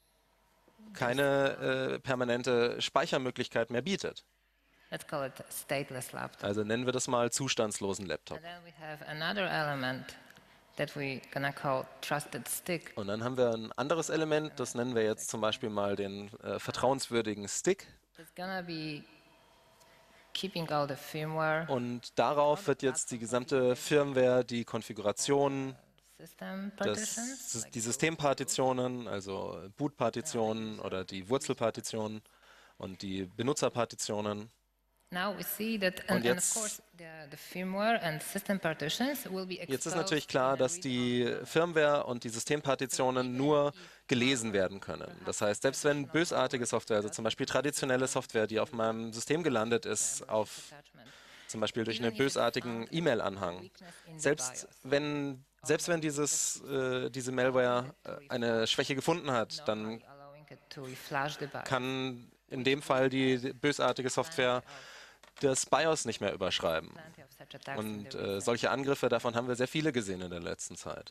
keine äh, permanente Speichermöglichkeit mehr bietet. Let's call it a stateless laptop. Also nennen wir das mal zustandslosen Laptop. And then we have another element that we gonna call trusted stick. Und dann haben wir ein anderes Element, das nennen wir jetzt zum Beispiel mal den äh, vertrauenswürdigen Stick. It's gonna be keeping all the firmware, Und darauf wird jetzt die gesamte Firmware, die Konfiguration, system das, partitions. die Systempartitionen, also Bootpartitionen oder die Wurzelpartitionen und die Benutzerpartitionen. Now we see that, Und and, and of jetzt- course, the, the firmware and system partitions will be exposed. Jetzt ist natürlich klar, in a dass die Firmware und die Systempartitionen nur gelesen werden können. Das heißt, selbst wenn bösartige Software, also zum Beispiel traditionelle Software, die auf meinem System gelandet ist, auf attachment. zum Beispiel durch einen bösartigen E-Mail-Anhang, selbst wenn, selbst wenn dieses, äh, diese Malware äh, eine Schwäche gefunden hat, dann Allowing it to reflash the BIOS. kann in dem Fall die bösartige Software das BIOS nicht mehr überschreiben. Plenty of such attacks in Und the äh, recent- solche Angriffe, davon haben wir sehr viele gesehen in der letzten Zeit.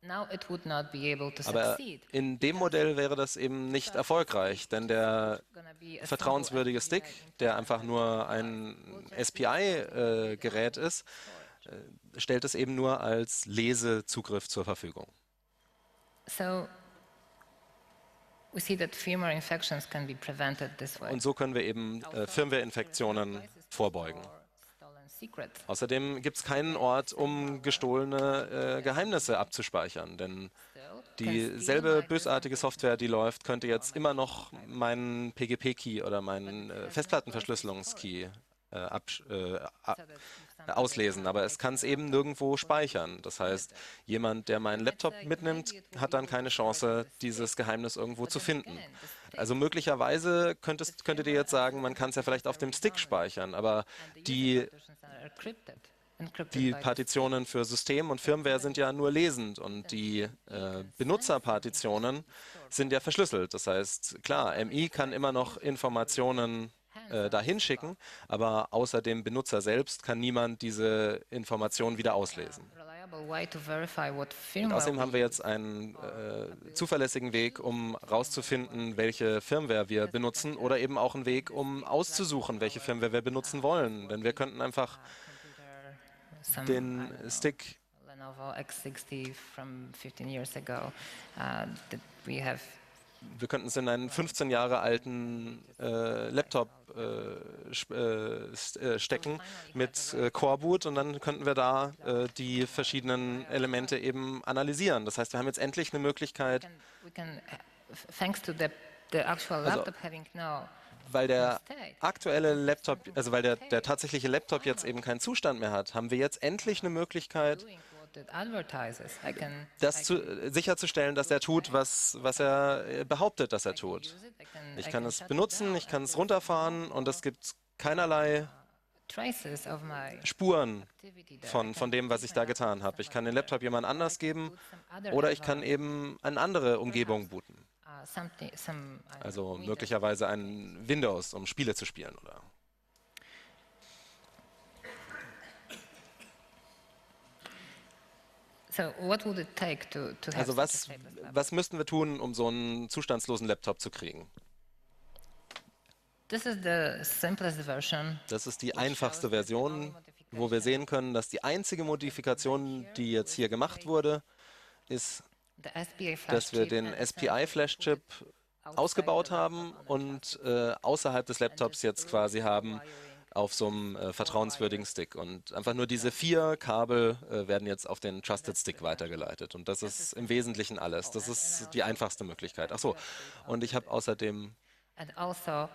Now it would not be able to Aber succeed. in dem Modell wäre das eben nicht erfolgreich, denn der Gonna be a vertrauenswürdige Stick, der einfach nur ein S P I-Gerät ist, äh, stellt es eben nur als Lesezugriff zur Verfügung. So we see that firmware infections can be prevented this way. Und so können wir eben äh, Firmware-Infektionen vorbeugen. Stolen secrets. Außerdem gibt es keinen Ort, um gestohlene äh, Geheimnisse abzuspeichern, denn dieselbe bösartige Software, die läuft, könnte jetzt immer noch meinen P G P-Key oder meinen äh, Festplattenverschlüsselungskey äh, absch- äh, a- auslesen, aber es kann es eben nirgendwo speichern. Das heißt, jemand, der meinen Laptop mitnimmt, hat dann keine Chance, dieses Geheimnis irgendwo zu finden. Also möglicherweise könntest, könntet ihr jetzt sagen, man kann es ja vielleicht auf dem Stick speichern, aber die, die Partitionen für System und Firmware sind ja nur lesend und die äh, Benutzerpartitionen sind ja verschlüsselt. Das heißt, klar, M I kann immer noch Informationen äh, dahin schicken, aber außer dem Benutzer selbst kann niemand diese Informationen wieder auslesen. Außerdem haben wir jetzt einen äh, zuverlässigen Weg, um herauszufinden, welche Firmware wir benutzen oder eben auch einen Weg, um auszusuchen, welche Firmware wir benutzen wollen. Denn wir könnten einfach den Stick Lenovo X sixty from fifteen years ago uh, that we have. Wir könnten es in einen fünfzehn Jahre alten äh, Laptop äh, sch- äh, st- äh, stecken mit äh, Core-Boot und dann könnten wir da äh, die verschiedenen Elemente eben analysieren. Das heißt, wir haben jetzt endlich eine Möglichkeit, Can, we can, uh, thanks to the, the actual Also- laptop having no weil der aktuelle Laptop, also weil der, der tatsächliche Laptop jetzt eben keinen Zustand mehr hat, haben wir jetzt endlich eine Möglichkeit, doing what it advertises. I can, das I zu, äh, sicherzustellen, dass er tut, was, was er äh, behauptet, dass er tut. use it, I can, Ich I kann can es shut it benutzen, down ich kann and es runterfahren und es gibt keinerlei traces of my Spuren activity there. von, I von can dem, was keep ich my da laptop getan habe. Ich kann den Laptop jemand anders geben with some other oder ich kann environment, eben eine andere Umgebung booten. uh, something, some, I don't know, Also Windows. möglicherweise ein Windows, um Spiele zu spielen, oder? So what would it take to, to have Also such a was, stateless laptop? was müssten wir tun, um so einen zustandslosen Laptop zu kriegen? This is the simplest version. Das ist die einfachste Version, wo wir sehen können, dass die einzige Modifikation, die jetzt hier gemacht wurde, ist, The S P I flash dass wir chip den and S P I-Flash-Chip ausgebaut haben und äh, außerhalb des Laptops jetzt quasi haben auf so einem äh, vertrauenswürdigen Stick. Und einfach nur diese vier Kabel äh, werden jetzt auf den Trusted Stick weitergeleitet. Und das ist im Wesentlichen alles. Das ist die einfachste Möglichkeit. Ach so, und ich habe außerdem, And also,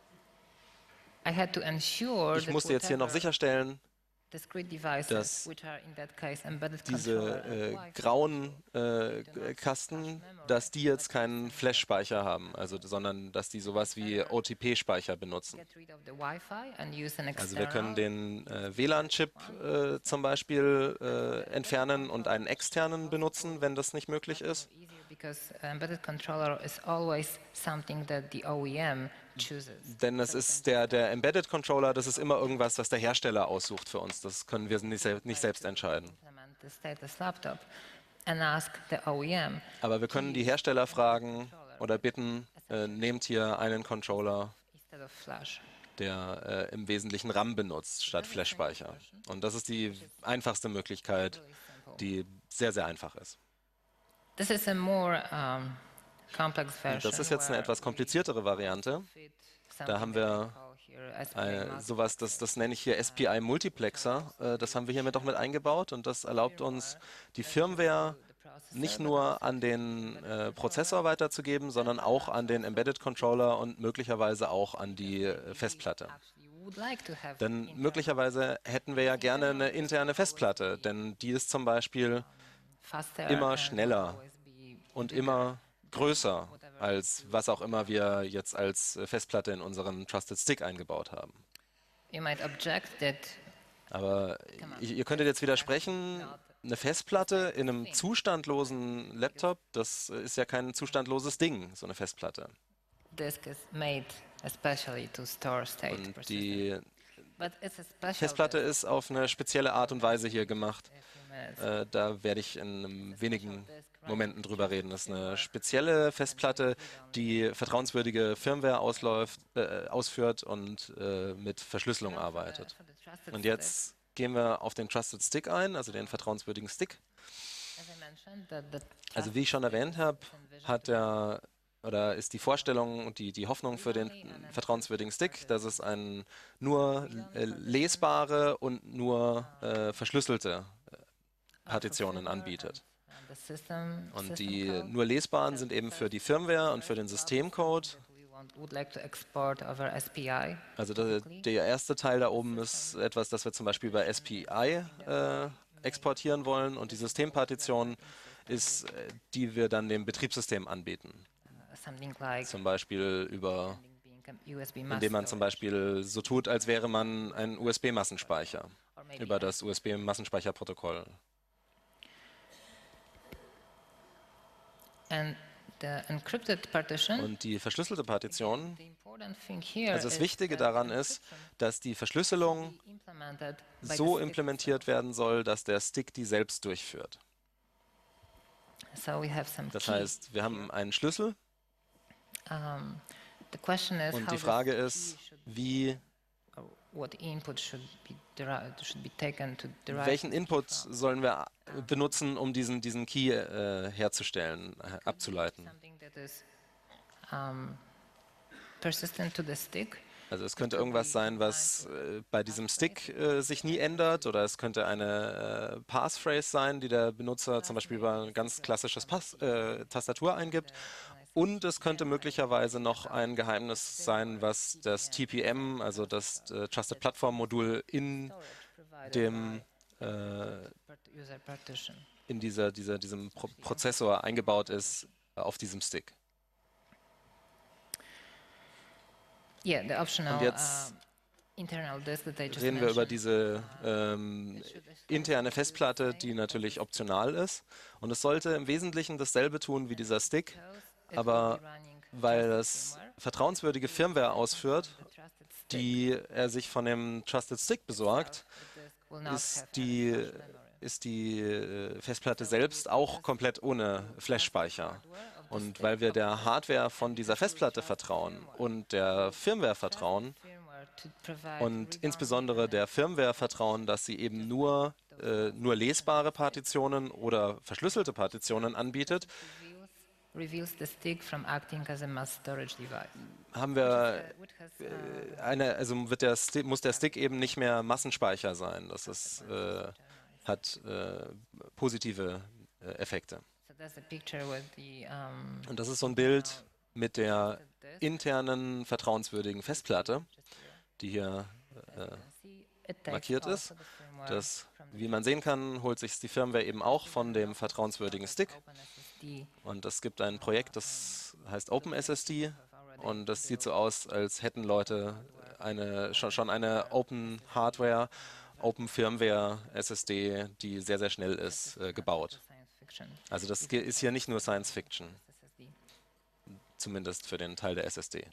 I had to ensure ich that musste jetzt hier noch whatever sicherstellen, discrete devices, dass which are in that case embedded diese controller and äh, Wi-Fi, grauen äh, Kasten, dass die jetzt keinen Flash-Speicher haben, also, sondern dass die sowas wie O T P-Speicher benutzen. get rid of the Wi-Fi and use an Also wir können external den äh, W L A N-Chip äh, zum Beispiel äh, entfernen und einen externen benutzen, wenn das nicht möglich ist. easier because embedded controller is always something that the O E M chooses. Denn es ist der, der Embedded Controller, das ist immer irgendwas, was der Hersteller aussucht für uns. Das können wir nicht, sel nicht selbst entscheiden. Implement the stateless laptop and ask the O E M Aber wir können die Hersteller fragen oder bitten, äh, nehmt hier einen Controller, instead of flash. der äh, im Wesentlichen RAM benutzt statt Flash-Speicher. Und das ist die einfachste Möglichkeit, die sehr, sehr einfach ist. This is a more um, complex version. Das ist jetzt eine where etwas kompliziertere Variante. fit Da haben something that wir we call here S P I Äh, multiplexer. sowas, das, das nenne ich hier S P I-Multiplexer. Äh, das haben wir hiermit auch mit eingebaut und das erlaubt uns, die Firmware nicht nur an den äh, Prozessor weiterzugeben, sondern auch an den Embedded Controller und möglicherweise auch an die äh, Festplatte. Actually, you would like to have Denn internal möglicherweise hätten wir ja gerne eine interne Festplatte, denn die ist zum Beispiel faster immer and schneller will always be und immer größer, als was auch immer wir jetzt als äh, Festplatte in unseren Trusted Stick eingebaut haben. You might object that Aber ihr ihr könntet jetzt widersprechen, eine Festplatte in einem zustandlosen Laptop, das ist ja kein zustandloses Ding, so eine Festplatte. disk is made especially to store state Und persistent. die But it's a special Festplatte disk. ist auf eine spezielle Art und Weise hier gemacht. A few minutes. Äh, da werde ich in wenigen Momenten drüber reden. Das ist eine spezielle Festplatte, die vertrauenswürdige Firmware ausläuft, äh, ausführt und äh, mit Verschlüsselung arbeitet. For the trusted Und stick, jetzt gehen wir auf den Trusted Stick ein, also den vertrauenswürdigen Stick. as I mentioned, that the Also wie ich schon erwähnt habe, hat der oder ist die Vorstellung und die, die Hoffnung für den vertrauenswürdigen Stick, dass es ein nur äh, lesbare und nur äh, verschlüsselte äh, Partitionen anbietet. and the system, Und system die code nur lesbaren sind eben für die Firmware und für den Systemcode. that we want, would like to export over S P I. Also der, der erste Teil da oben ist etwas, das wir zum Beispiel über S P I äh, exportieren wollen. Und die Systempartition ist, äh, die wir dann dem Betriebssystem anbieten. Something like Zum Beispiel über, being a U S B mass indem man zum storage. Beispiel so tut, als wäre man ein U S B-Massenspeicher Or maybe über das U S B-Massenspeicherprotokoll. And the encrypted partition. Und die verschlüsselte Partition, The important thing here also das is Wichtige that daran ist, encryption dass die Verschlüsselung be implemented by the so stick implementiert werden soll, dass der Stick die selbst durchführt. itself. So we have some Das key. heißt, wir haben einen Schlüssel Um, the question is und how die this Frage key ist, should, wie, or what input should be derived, should be taken to derive welchen this key Input from. sollen wir äh, benutzen, um diesen, diesen Key äh, herzustellen, äh, abzuleiten. Something that is um, persistent to the stick. Also es könnte irgendwas sein, was äh, bei diesem Stick äh, sich nie ändert, oder es könnte eine äh, Passphrase sein, die der Benutzer zum Beispiel über ein ganz klassisches Pass, äh, Tastatur eingibt. Und es könnte möglicherweise noch ein Geheimnis sein, was das T P M, also das äh, Trusted Platform Modul in Storage provided dem äh, by part- user partition. in dieser, dieser, diesem Pro Prozessor eingebaut ist äh, auf diesem Stick. Yeah, the optional Und jetzt um, internal disk that I just reden wir über mentioned. diese ähm, interne Festplatte, die natürlich optional ist. Und es sollte im Wesentlichen dasselbe tun wie dieser Stick, Because it will aber be running weil trusted es firmware, vertrauenswürdige Firmware ausführt, the trusted stick die er sich von dem Trusted Stick besorgt, the disk will not ist have die, any flash memory. ist die äh, Festplatte selbst auch komplett ohne Flash-Speicher. Und weil wir der Hardware von dieser Festplatte vertrauen und der Firmware vertrauen Firmware to provide und read-only insbesondere der Firmware vertrauen, dass sie eben nur, äh, nur lesbare Partitionen oder verschlüsselte Partitionen anbietet, reveals, reveals the stick from acting as a mass storage device. haben wir Uh, which has, äh, eine, also wird der Sti- muss der Stick eben nicht mehr Massenspeicher sein. Das ist, äh, hat äh, positive äh, Effekte. so that's a picture with the um, Und das ist so ein Bild mit der internen vertrauenswürdigen Festplatte, die hier äh, see, it takes markiert also ist. the firmware Das, from the wie man sehen kann, holt sich die Firmware eben auch von dem vertrauenswürdigen Stick. OpenSSD. Und es gibt ein Projekt, das heißt OpenSSD. Und das sieht so aus, als hätten Leute eine, schon, schon eine Open Hardware, Open Firmware S S D, die sehr, sehr schnell ist, äh, gebaut. Science fiction. Also das ge- ist hier nicht nur Science Fiction, S S D. zumindest für den Teil der S S D.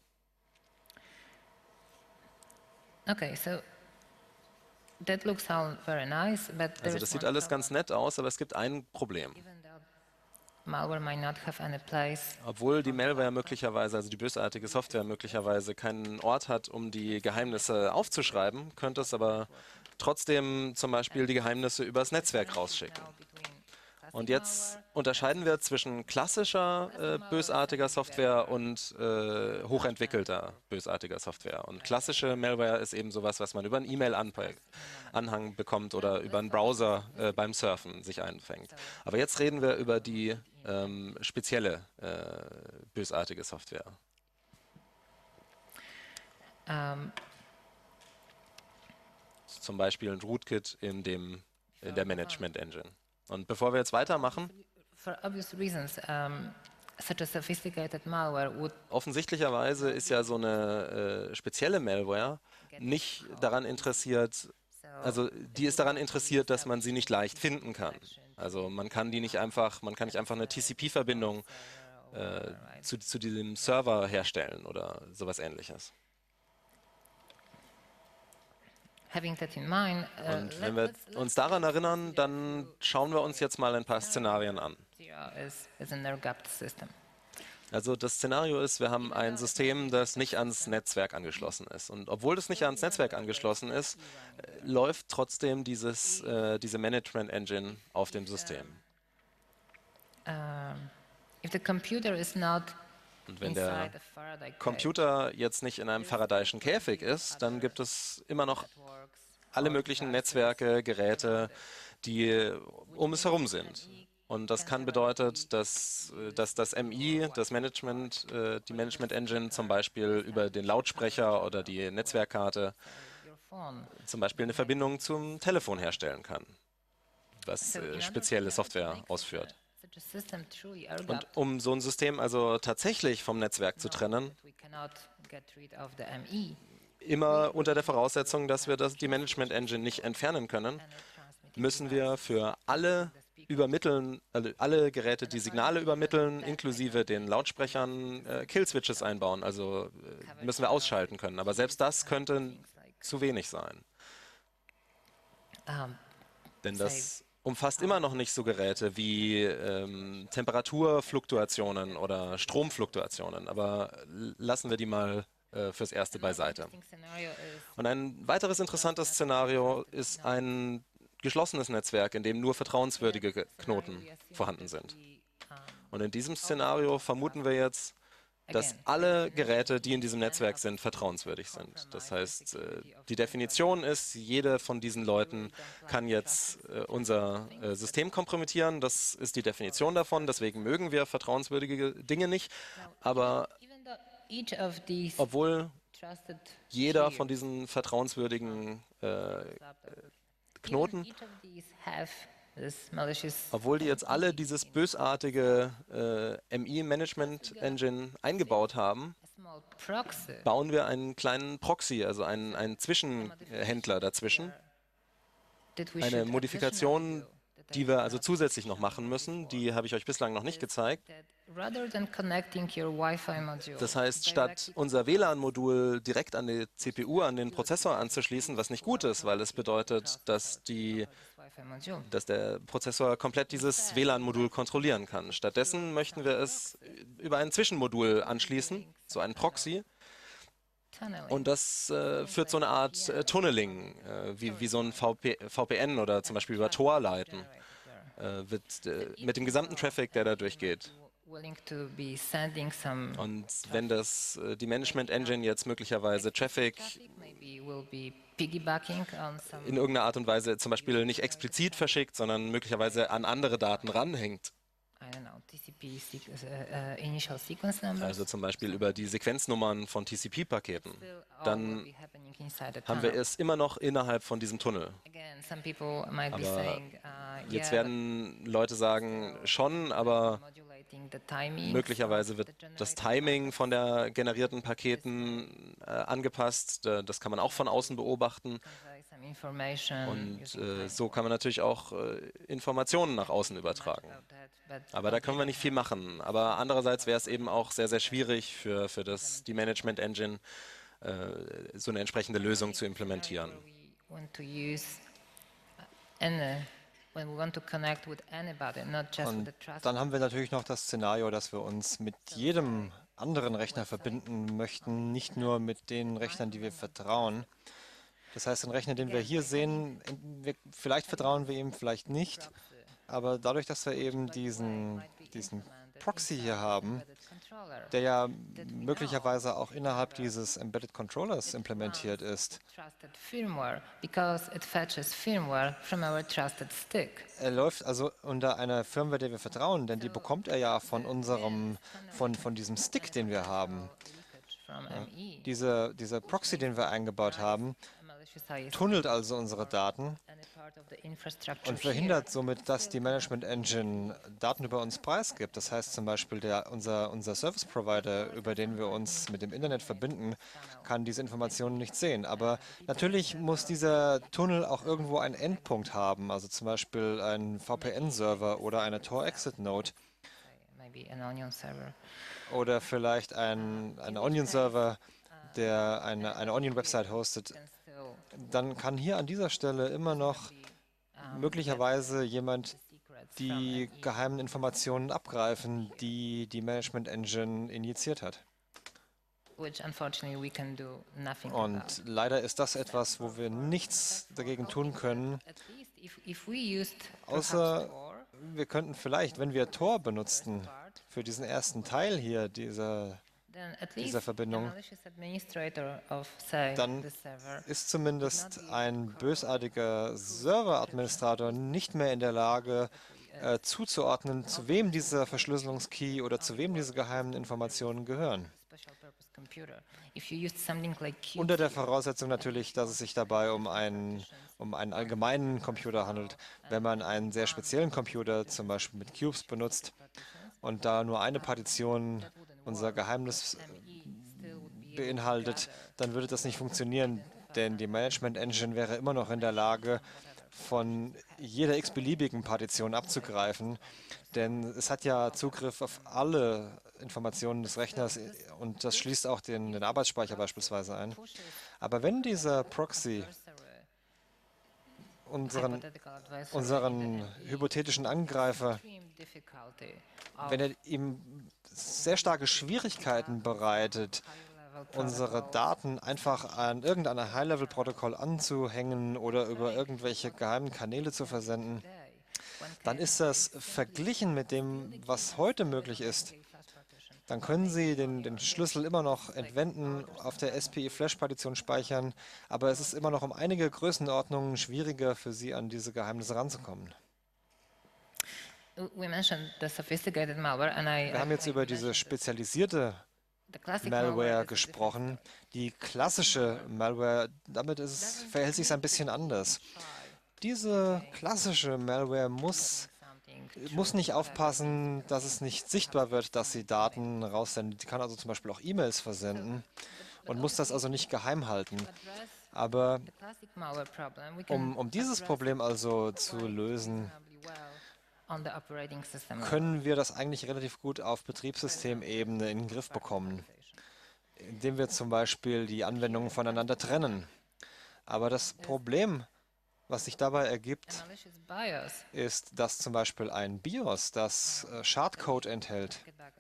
Okay, so that looks all very nice, but Also there's das sieht one alles ganz problem. nett aus, aber es gibt ein Problem. Even though malware might not have any place, Obwohl die Malware möglicherweise, also die bösartige Software möglicherweise keinen Ort hat, um die Geheimnisse aufzuschreiben, könnte es aber trotzdem zum Beispiel die Geheimnisse übers Netzwerk rausschicken. now between Und jetzt unterscheiden wir zwischen klassischer äh, bösartiger Software und äh, hochentwickelter bösartiger Software. Und klassische Malware ist eben sowas, was man über einen E-Mail-Anhang bekommt oder über einen Browser äh, beim Surfen sich einfängt. Aber jetzt reden wir über die ähm, spezielle äh, bösartige Software. um, Zum Beispiel ein Rootkit in, dem, in der Management Engine. Und bevor wir jetzt weitermachen, for obvious reasons, um, such a sophisticated malware would offensichtlicherweise ist ja so eine äh, spezielle Malware nicht daran interessiert, so also die ist daran interessiert, dass man sie nicht leicht finden kann. Also man kann die nicht einfach, man kann nicht einfach eine T C P-Verbindung äh, zu, zu diesem Server herstellen oder sowas ähnliches. having that in mind, uh, Und wenn let- wir let's- uns daran erinnern, dann schauen wir uns jetzt mal ein paar Szenarien an. Zero is, is an air-gapped system. Also das Szenario ist, wir haben ein System, das nicht ans Netzwerk angeschlossen ist. Und obwohl das nicht ans Netzwerk angeschlossen ist, äh, läuft trotzdem dieses, äh, diese Management Engine auf dem System. Um, if the computer is not Und wenn der inside a Faraday cage, Computer jetzt nicht in einem Faradayschen Käfig ist, dann gibt es immer noch networks, alle möglichen Netzwerke, Geräte, die um es herum sind. Und das kann bedeutet, dass, äh, dass das M I, das Management, äh, die Management Engine zum Beispiel über den Lautsprecher oder die Netzwerkkarte your phone. zum Beispiel eine Verbindung zum Telefon herstellen kann, was So in äh, order spezielle to Software make ausführt. such a system truly Und air-gapped, um so ein System also tatsächlich vom Netzwerk zu trennen, that we cannot get rid of the M E immer unter der Voraussetzung, dass wir das, die Management Engine nicht entfernen können, müssen wir für alle übermitteln, also alle Geräte, die Signale übermitteln, inklusive den Lautsprechern, äh, Kill-Switches einbauen. Also äh, müssen wir ausschalten können. Aber selbst das könnte zu wenig sein. um, Denn das umfasst immer noch nicht so Geräte wie ähm, Temperaturfluktuationen oder Stromfluktuationen. Aber lassen wir die mal äh, fürs Erste beiseite. interesting scenario is Und ein weiteres interessantes Szenario ist ein geschlossenes Netzwerk, in dem nur vertrauenswürdige Ge- Knoten vorhanden sind. Und in diesem Szenario vermuten wir jetzt, dass alle Geräte, die in diesem Netzwerk sind, vertrauenswürdig sind. Das heißt, äh, die Definition ist, jede von diesen Leuten kann jetzt äh, unser äh, System kompromittieren. Das ist die Definition davon. Deswegen mögen wir vertrauenswürdige Dinge nicht. Aber even though each of these obwohl trusted jeder von diesen vertrauenswürdigen äh, Knoten, Even each of these have this malicious obwohl die jetzt alle dieses bösartige äh, M I-Management-Engine eingebaut haben, a small proxy bauen wir einen kleinen Proxy, also einen, einen Zwischenhändler dazwischen, that we eine should Modifikation, additionally do, that die wir also zusätzlich noch machen müssen. Die habe ich euch bislang noch nicht gezeigt. that rather than connecting your Wi-Fi module Das heißt, statt unser W L A N-Modul direkt an die C P U, an den Prozessor anzuschließen, was nicht gut ist, weil es bedeutet, dass, die, Wi-Fi module, dass der Prozessor komplett dieses W L A N-Modul kontrollieren kann. Stattdessen möchten wir es über ein Zwischenmodul anschließen, so ein Proxy. tunneling, Und das äh, führt so eine Art äh, Tunneling, äh, wie, wie so ein V P V P N oder zum Beispiel über Tor leiten, äh, wird, äh, mit dem gesamten Traffic, der da durchgeht. willing to be sending some Und wenn das äh, die Management Engine jetzt möglicherweise Traffic traffic, maybe will be piggybacking on some in irgendeiner Art und Weise zum Beispiel nicht explizit verschickt, sondern möglicherweise an andere Daten ranhängt, I don't know T C P sequ- uh, uh, initial sequence numbers. also zum Beispiel über die Sequenznummern von T C P-Paketen, Still all dann will be happening inside the haben wir tunnel. es immer noch innerhalb von diesem Tunnel. Again, some people might be Aber saying, uh, Jetzt yeah, werden Leute sagen, schon, aber but modulating the timing möglicherweise of wird the das generated Timing von der generierten Paketen äh, angepasst. Äh, Das kann man auch von außen beobachten. convey some information Und using äh, time. so kann man natürlich auch äh, Informationen nach außen übertragen. About that, but Aber da können wir nicht viel machen. Aber andererseits wäre es eben auch sehr, sehr schwierig für, für das, die Management Engine, äh, so eine entsprechende Lösung zu implementieren. we want to use any when we want to connect with anybody, not just with Und the trusted. dann haben wir natürlich noch das Szenario, dass wir uns mit jedem anderen Rechner verbinden möchten, nicht nur mit den Rechnern, die wir vertrauen. Das heißt, den Rechner, den wir hier sehen, in- wir, vielleicht vertrauen wir ihm, vielleicht nicht. Aber dadurch, dass wir eben diesen, diesen Proxy hier haben, der ja möglicherweise auch innerhalb dieses Embedded Controllers implementiert ist, Trusted firmware because it fetches firmware from our trusted stick. er läuft also unter einer Firmware, der wir vertrauen, denn die bekommt er ja von unserem, von, von diesem Stick, den wir haben. From M E. Dieser, dieser Proxy, den wir eingebaut haben, A malicious I S P tunnelt also unsere Daten any part of the infrastructure und verhindert somit, dass die Management Engine Daten über uns preisgibt. Das heißt zum Beispiel, der, unser, unser Service Provider, über den wir uns mit dem Internet verbinden, kann diese Informationen nicht sehen. Aber natürlich muss dieser Tunnel auch irgendwo einen Endpunkt haben, also zum Beispiel einen V P N-Server oder eine Tor-Exit-Node here, maybe an onion server. oder vielleicht ein, ein Onion-Server, der eine, eine Onion-Website hostet. Can still dann kann hier an dieser Stelle immer noch möglicherweise jemand die geheimen Informationen abgreifen, die die Management Engine injiziert hat. Und leider ist das etwas, wo wir nichts dagegen tun können, außer wir könnten vielleicht, wenn wir Tor benutzten für diesen ersten Teil hier dieser, dieser Verbindung, dann ist zumindest ein bösartiger Serveradministrator nicht mehr in der Lage, äh, zuzuordnen, zu wem dieser Verschlüsselungskey oder zu wem diese geheimen Informationen gehören. Unter der Voraussetzung natürlich, dass es sich dabei um einen, um einen allgemeinen Computer handelt. Wenn man einen sehr speziellen Computer, zum Beispiel mit Cubes, benutzt und da nur eine Partition unser Geheimnis beinhaltet, dann würde das nicht funktionieren, denn die Management Engine wäre immer noch in der Lage, von jeder x-beliebigen Partition abzugreifen, denn es hat ja Zugriff auf alle Informationen des Rechners und das schließt auch den, den Arbeitsspeicher beispielsweise ein. Aber wenn dieser Proxy unseren, unseren hypothetischen Angreifer, wenn er ihm sehr starke Schwierigkeiten bereitet, unsere Daten einfach an irgendein High-Level-Protokoll anzuhängen oder über irgendwelche geheimen Kanäle zu versenden, dann ist das verglichen mit dem, was heute möglich ist. Dann können Sie den, den Schlüssel immer noch entwenden, auf der S P I-Flash-Partition speichern, aber es ist immer noch um einige Größenordnungen schwieriger für Sie, an diese Geheimnisse ranzukommen. Wir haben jetzt über diese spezialisierte Malware gesprochen. Die klassische Malware, damit ist es, verhält sich es ein bisschen anders. Diese klassische Malware muss, muss nicht aufpassen, dass es nicht sichtbar wird, dass sie Daten raussendet. Sie kann also zum Beispiel auch E-Mails versenden und muss das also nicht geheim halten. Aber um, um dieses Problem also zu lösen, können wir das eigentlich relativ gut auf Betriebssystemebene in den Griff bekommen, indem wir zum Beispiel die Anwendungen voneinander trennen. Aber das Problem, was sich dabei ergibt, ist, dass zum Beispiel ein BIOS, das äh, Schadcode enthält.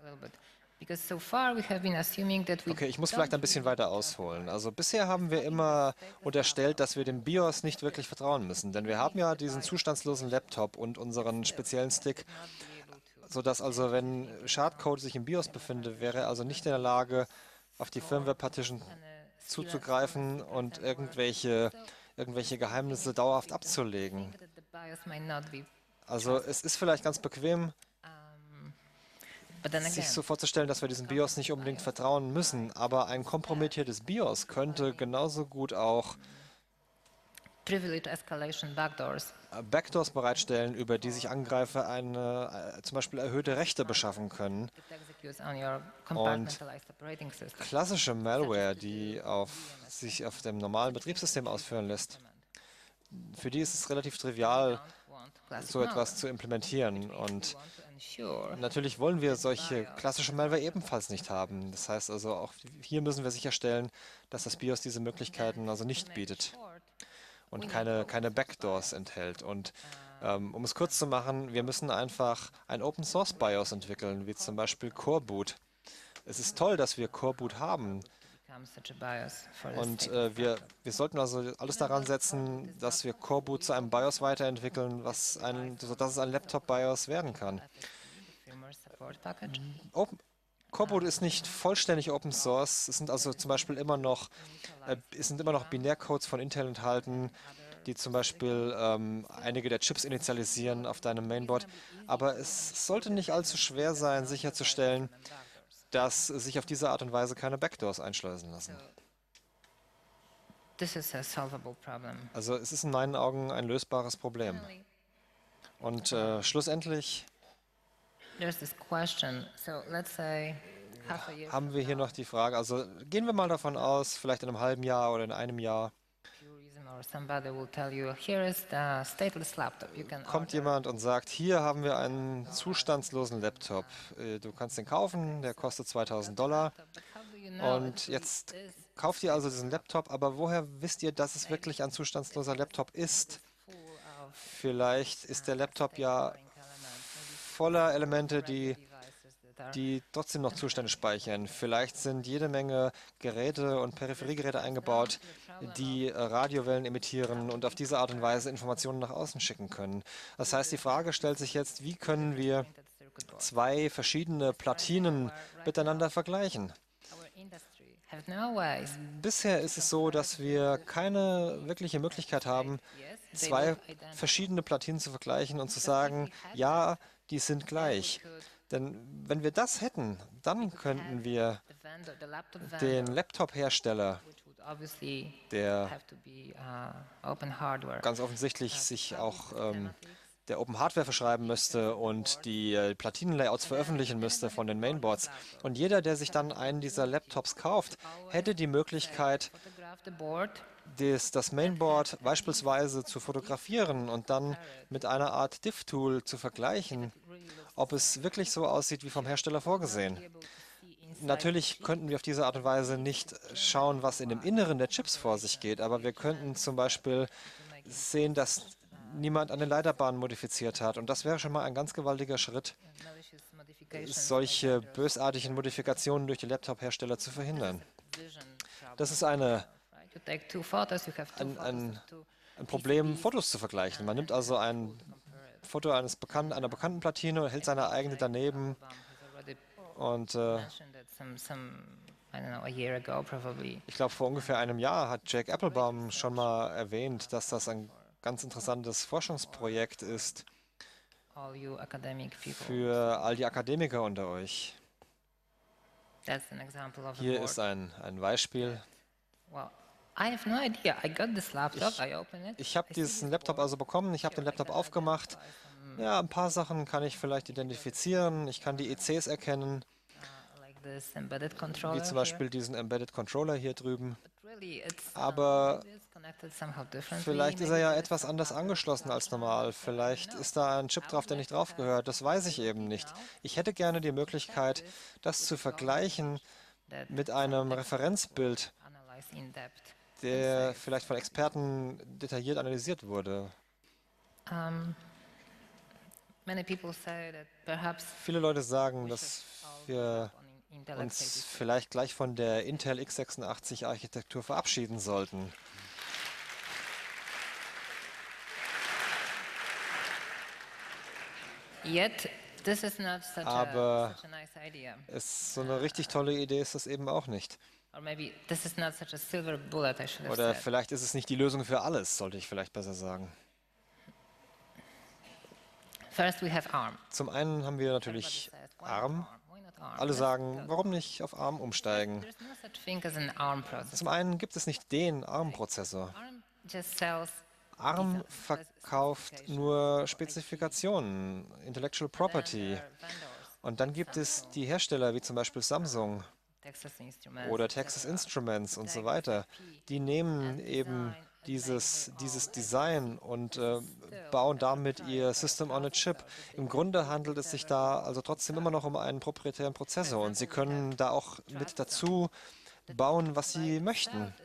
Okay, ich muss vielleicht ein bisschen weiter ausholen. Also bisher haben wir immer unterstellt, dass wir dem BIOS nicht wirklich vertrauen müssen, denn wir haben ja diesen zustandslosen Laptop und unseren speziellen Stick, sodass also, wenn Schadcode sich im BIOS befinde, wäre er also nicht in der Lage, auf die Firmware-Partition zuzugreifen und irgendwelche, irgendwelche Geheimnisse dauerhaft abzulegen. Also es ist vielleicht ganz bequem, sich so vorzustellen, dass wir diesem BIOS nicht unbedingt vertrauen müssen, aber ein kompromittiertes BIOS könnte genauso gut auch Backdoors bereitstellen, über die sich Angreifer eine, äh, zum Beispiel erhöhte Rechte beschaffen können. Und klassische Malware, die auf, sich auf dem normalen Betriebssystem ausführen lässt, für die ist es relativ trivial, so etwas zu implementieren. Und natürlich wollen wir solche klassische Malware ebenfalls nicht haben. Das heißt also, auch hier müssen wir sicherstellen, dass das BIOS diese Möglichkeiten also nicht bietet und keine, keine Backdoors enthält. Und ähm, um es kurz zu machen, wir müssen einfach ein Open-Source BIOS entwickeln, wie zum Beispiel Coreboot. Es ist toll, dass wir Coreboot haben. Und äh, wir, wir sollten also alles daran setzen, dass wir Coreboot zu einem BIOS weiterentwickeln, was ein, sodass es ein Laptop-BIOS werden kann. Open, Coreboot ist nicht vollständig Open Source. Es sind also zum Beispiel immer noch, äh, es sind immer noch Binärcodes von Intel enthalten, die zum Beispiel ähm, einige der Chips initialisieren auf deinem Mainboard. Aber es sollte nicht allzu schwer sein, sicherzustellen, dass sich auf diese Art und Weise keine Backdoors einschleusen lassen. Also es ist in meinen Augen ein lösbares Problem. Und äh, schlussendlich haben wir hier noch die Frage, also gehen wir mal davon aus, vielleicht in einem halben Jahr oder in einem Jahr kommt jemand und sagt, hier haben wir einen zustandslosen Laptop. Du kannst den kaufen, der kostet zweitausend Dollar. Und jetzt kauft ihr also diesen Laptop, aber woher wisst ihr, dass es wirklich ein zustandsloser Laptop ist? Vielleicht ist der Laptop ja voller Elemente, die, die trotzdem noch Zustände speichern. Vielleicht sind jede Menge Geräte und Peripheriegeräte eingebaut, die äh, Radiowellen emittieren und auf diese Art und Weise Informationen nach außen schicken können. Das heißt, die Frage stellt sich jetzt, wie können wir zwei verschiedene Platinen miteinander vergleichen? Bisher ist es so, dass wir keine wirkliche Möglichkeit haben, zwei verschiedene Platinen zu vergleichen und zu sagen, ja, die sind gleich. Denn wenn wir das hätten, dann könnten wir den Laptop-Hersteller, der ganz offensichtlich sich auch ähm, der Open Hardware verschreiben müsste und die äh, Platinenlayouts veröffentlichen müsste von den Mainboards. Und jeder, der sich dann einen dieser Laptops kauft, hätte die Möglichkeit, des, das Mainboard beispielsweise zu fotografieren und dann mit einer Art Diff-Tool zu vergleichen, ob es wirklich so aussieht wie vom Hersteller vorgesehen. Natürlich könnten wir auf diese Art und Weise nicht schauen, was in dem Inneren der Chips vor sich geht, aber wir könnten zum Beispiel sehen, dass niemand eine Leiterbahn modifiziert hat. Und das wäre schon mal ein ganz gewaltiger Schritt, solche bösartigen Modifikationen durch die Laptop-Hersteller zu verhindern. Das ist eine, ein, ein, ein Problem, Fotos zu vergleichen. Man nimmt also ein Foto eines Bekannten, einer bekannten Platine und hält seine eigene daneben. Und äh, ich glaube, vor ungefähr einem Jahr hat Jake Applebaum schon mal erwähnt, dass das ein ganz interessantes Forschungsprojekt ist für all die Akademiker unter euch. Hier ist ein, ein Beispiel. Ich, ich habe diesen Laptop also bekommen, ich habe den Laptop aufgemacht. Ja, ein paar Sachen kann ich vielleicht identifizieren. Ich kann die E Cs erkennen, wie zum Beispiel diesen Embedded Controller hier drüben. Aber vielleicht ist er ja etwas anders angeschlossen als normal. Vielleicht ist da ein Chip drauf, der nicht drauf gehört. Das weiß ich eben nicht. Ich hätte gerne die Möglichkeit, das zu vergleichen mit einem Referenzbild, der vielleicht von Experten detailliert analysiert wurde. Viele Leute sagen, dass wir uns vielleicht gleich von der Intel x sechsundachtzig Architektur verabschieden sollten. Aber es, so eine richtig tolle Idee ist das eben auch nicht. Oder vielleicht ist es nicht die Lösung für alles, sollte ich vielleicht besser sagen. Zum einen haben wir natürlich ARM. Alle sagen, warum nicht auf ARM umsteigen? Zum einen gibt es nicht den ARM-Prozessor. ARM verkauft nur Spezifikationen, Intellectual Property. Und dann gibt es die Hersteller wie zum Beispiel Samsung oder Texas Instruments und so weiter. Die nehmen eben dieses, dieses Design und äh, bauen damit ihr System on a Chip. Im Grunde handelt es sich da also trotzdem immer noch um einen proprietären Prozessor und sie können da auch mit dazu bauen, was sie möchten.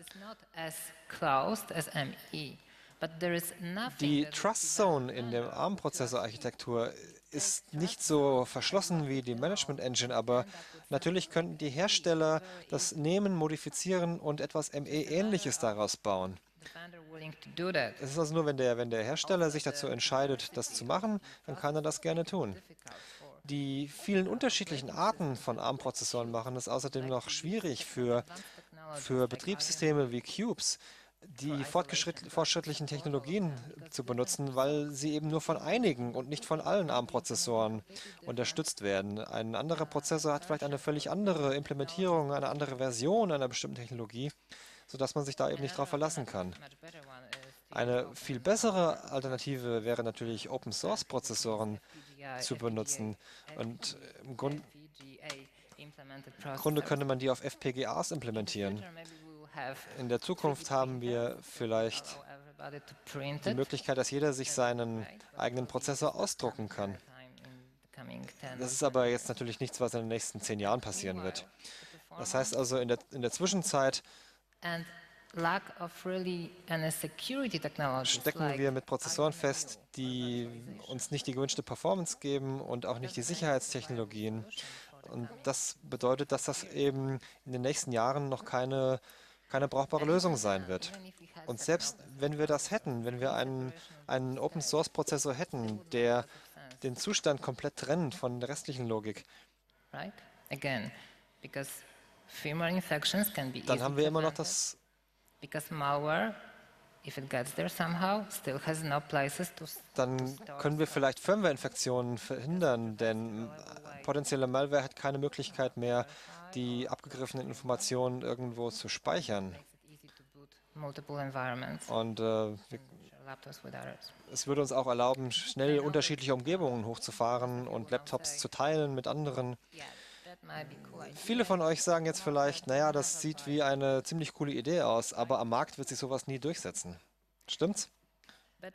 Die Trust Zone in der ARM-Prozessor-Architektur ist nicht so verschlossen wie die Management Engine, aber natürlich könnten die Hersteller das nehmen, modifizieren und etwas M E-Ähnliches daraus bauen. Es ist also nur, wenn der, wenn der Hersteller sich dazu entscheidet, das zu machen, dann kann er das gerne tun. Die vielen unterschiedlichen Arten von ARM-Prozessoren machen es außerdem noch schwierig für, für Betriebssysteme wie Cubes, die fortschrittlichen Technologien zu benutzen, weil sie eben nur von einigen und nicht von allen ARM-Prozessoren unterstützt werden. Ein anderer Prozessor hat vielleicht eine völlig andere Implementierung, eine andere Version einer bestimmten Technologie, sodass man sich da eben nicht darauf verlassen kann. Eine viel bessere Alternative wäre natürlich Open-Source-Prozessoren zu benutzen. Und im Grund, Grunde könnte man die auf F P G As implementieren. In der Zukunft haben wir vielleicht die Möglichkeit, dass jeder sich seinen eigenen Prozessor ausdrucken kann. Das ist aber jetzt natürlich nichts, was in den nächsten zehn Jahren passieren wird. Das heißt also, in der, in der Zwischenzeit And lack of really any security technologies stecken like wir mit Prozessoren fest, die uns nicht die gewünschte Performance geben und auch nicht die Sicherheitstechnologien. Und das bedeutet, dass das eben in den nächsten Jahren noch keine, keine brauchbare Lösung sein wird. Und selbst wenn wir das hätten, wenn wir einen, einen Open-Source-Prozessor hätten, der den Zustand komplett trennt von der restlichen Logik, right? Again, because firmware infections can be dann easily haben wir immer noch prevented. das, Because malware, if it gets there somehow, still has no places to s- dann können wir vielleicht Firmware-Infektionen verhindern, denn potenzielle Malware hat keine Möglichkeit mehr, die abgegriffenen Informationen irgendwo zu speichern. makes it easy to boot multiple environments, Und äh, wir, share laptops with others. es würde uns auch erlauben, schnell unterschiedliche Umgebungen hochzufahren und Laptops zu teilen mit anderen. Yeah, that might be cool. idea. Viele von euch sagen jetzt vielleicht, naja, das sieht wie eine ziemlich coole Idee aus, aber am Markt wird sich sowas nie durchsetzen. Stimmt's? But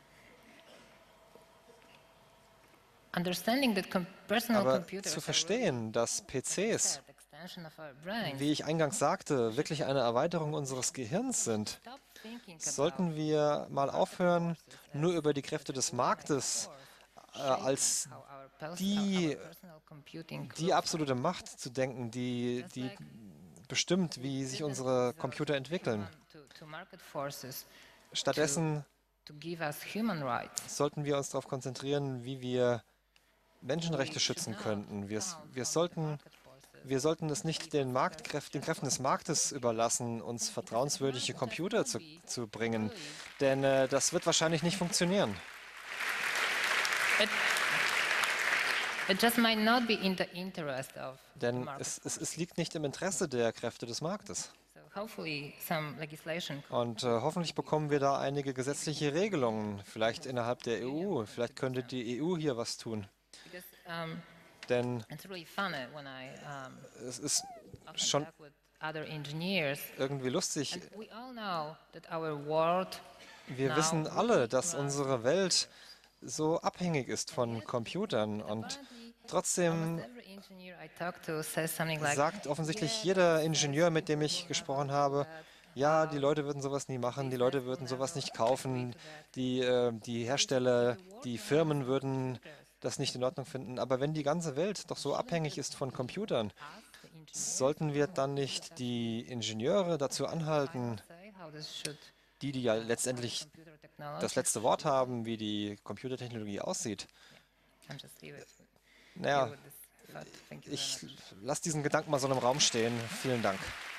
understanding that com personal Aber computers zu are verstehen, dass P Cs, really an extension of our brains, wie ich eingangs sagte, wirklich eine Erweiterung unseres Gehirns sind, stop thinking about sollten wir mal aufhören, nur über die Kräfte des Marktes äh, als how our pers- die- our personal computing die absolute Macht zu denken, die, die bestimmt, wie sich unsere Computer entwickeln. to, to market forces Stattdessen to give us human rights. sollten wir uns darauf konzentrieren, wie wir Menschenrechte schützen könnten. Wir, s- wir, sollten, wir sollten es nicht den, Marktkräften, den Kräften des Marktes überlassen, uns vertrauenswürdige Computer zu, zu bringen, denn äh, das wird wahrscheinlich nicht funktionieren. It, it just might not be in the interest of the Denn market. es, es, es liegt nicht im Interesse der Kräfte des Marktes. So hopefully some legislation could Und äh, hoffentlich bekommen wir da einige gesetzliche Regelungen, vielleicht innerhalb der E U. Vielleicht könnte die E U hier was tun. because um, Denn it's really funny when I um, es ist often schon talk with other engineers. irgendwie lustig. And we all know that our world Wir now wissen really alle, dass runs unsere Welt so abhängig ist von Computern. Und apparently trotzdem almost every engineer I talk to says something like, sagt offensichtlich jeder Ingenieur, mit dem ich gesprochen habe, ja, die Leute würden sowas nie machen, die Leute würden sowas nicht kaufen, die, äh, die Hersteller, die Firmen würden das nicht in Ordnung finden. Aber wenn die ganze Welt doch so abhängig ist von Computern, ask the engineers sollten wir dann nicht die Ingenieure dazu anhalten, say how this should die, die ja letztendlich computer technology. das letzte Wort haben, wie die Computertechnologie aussieht? I'm just leave it Naja, here with this thought. Thank you very ich much. lasse diesen Gedanken mal so im Raum stehen. Vielen Dank.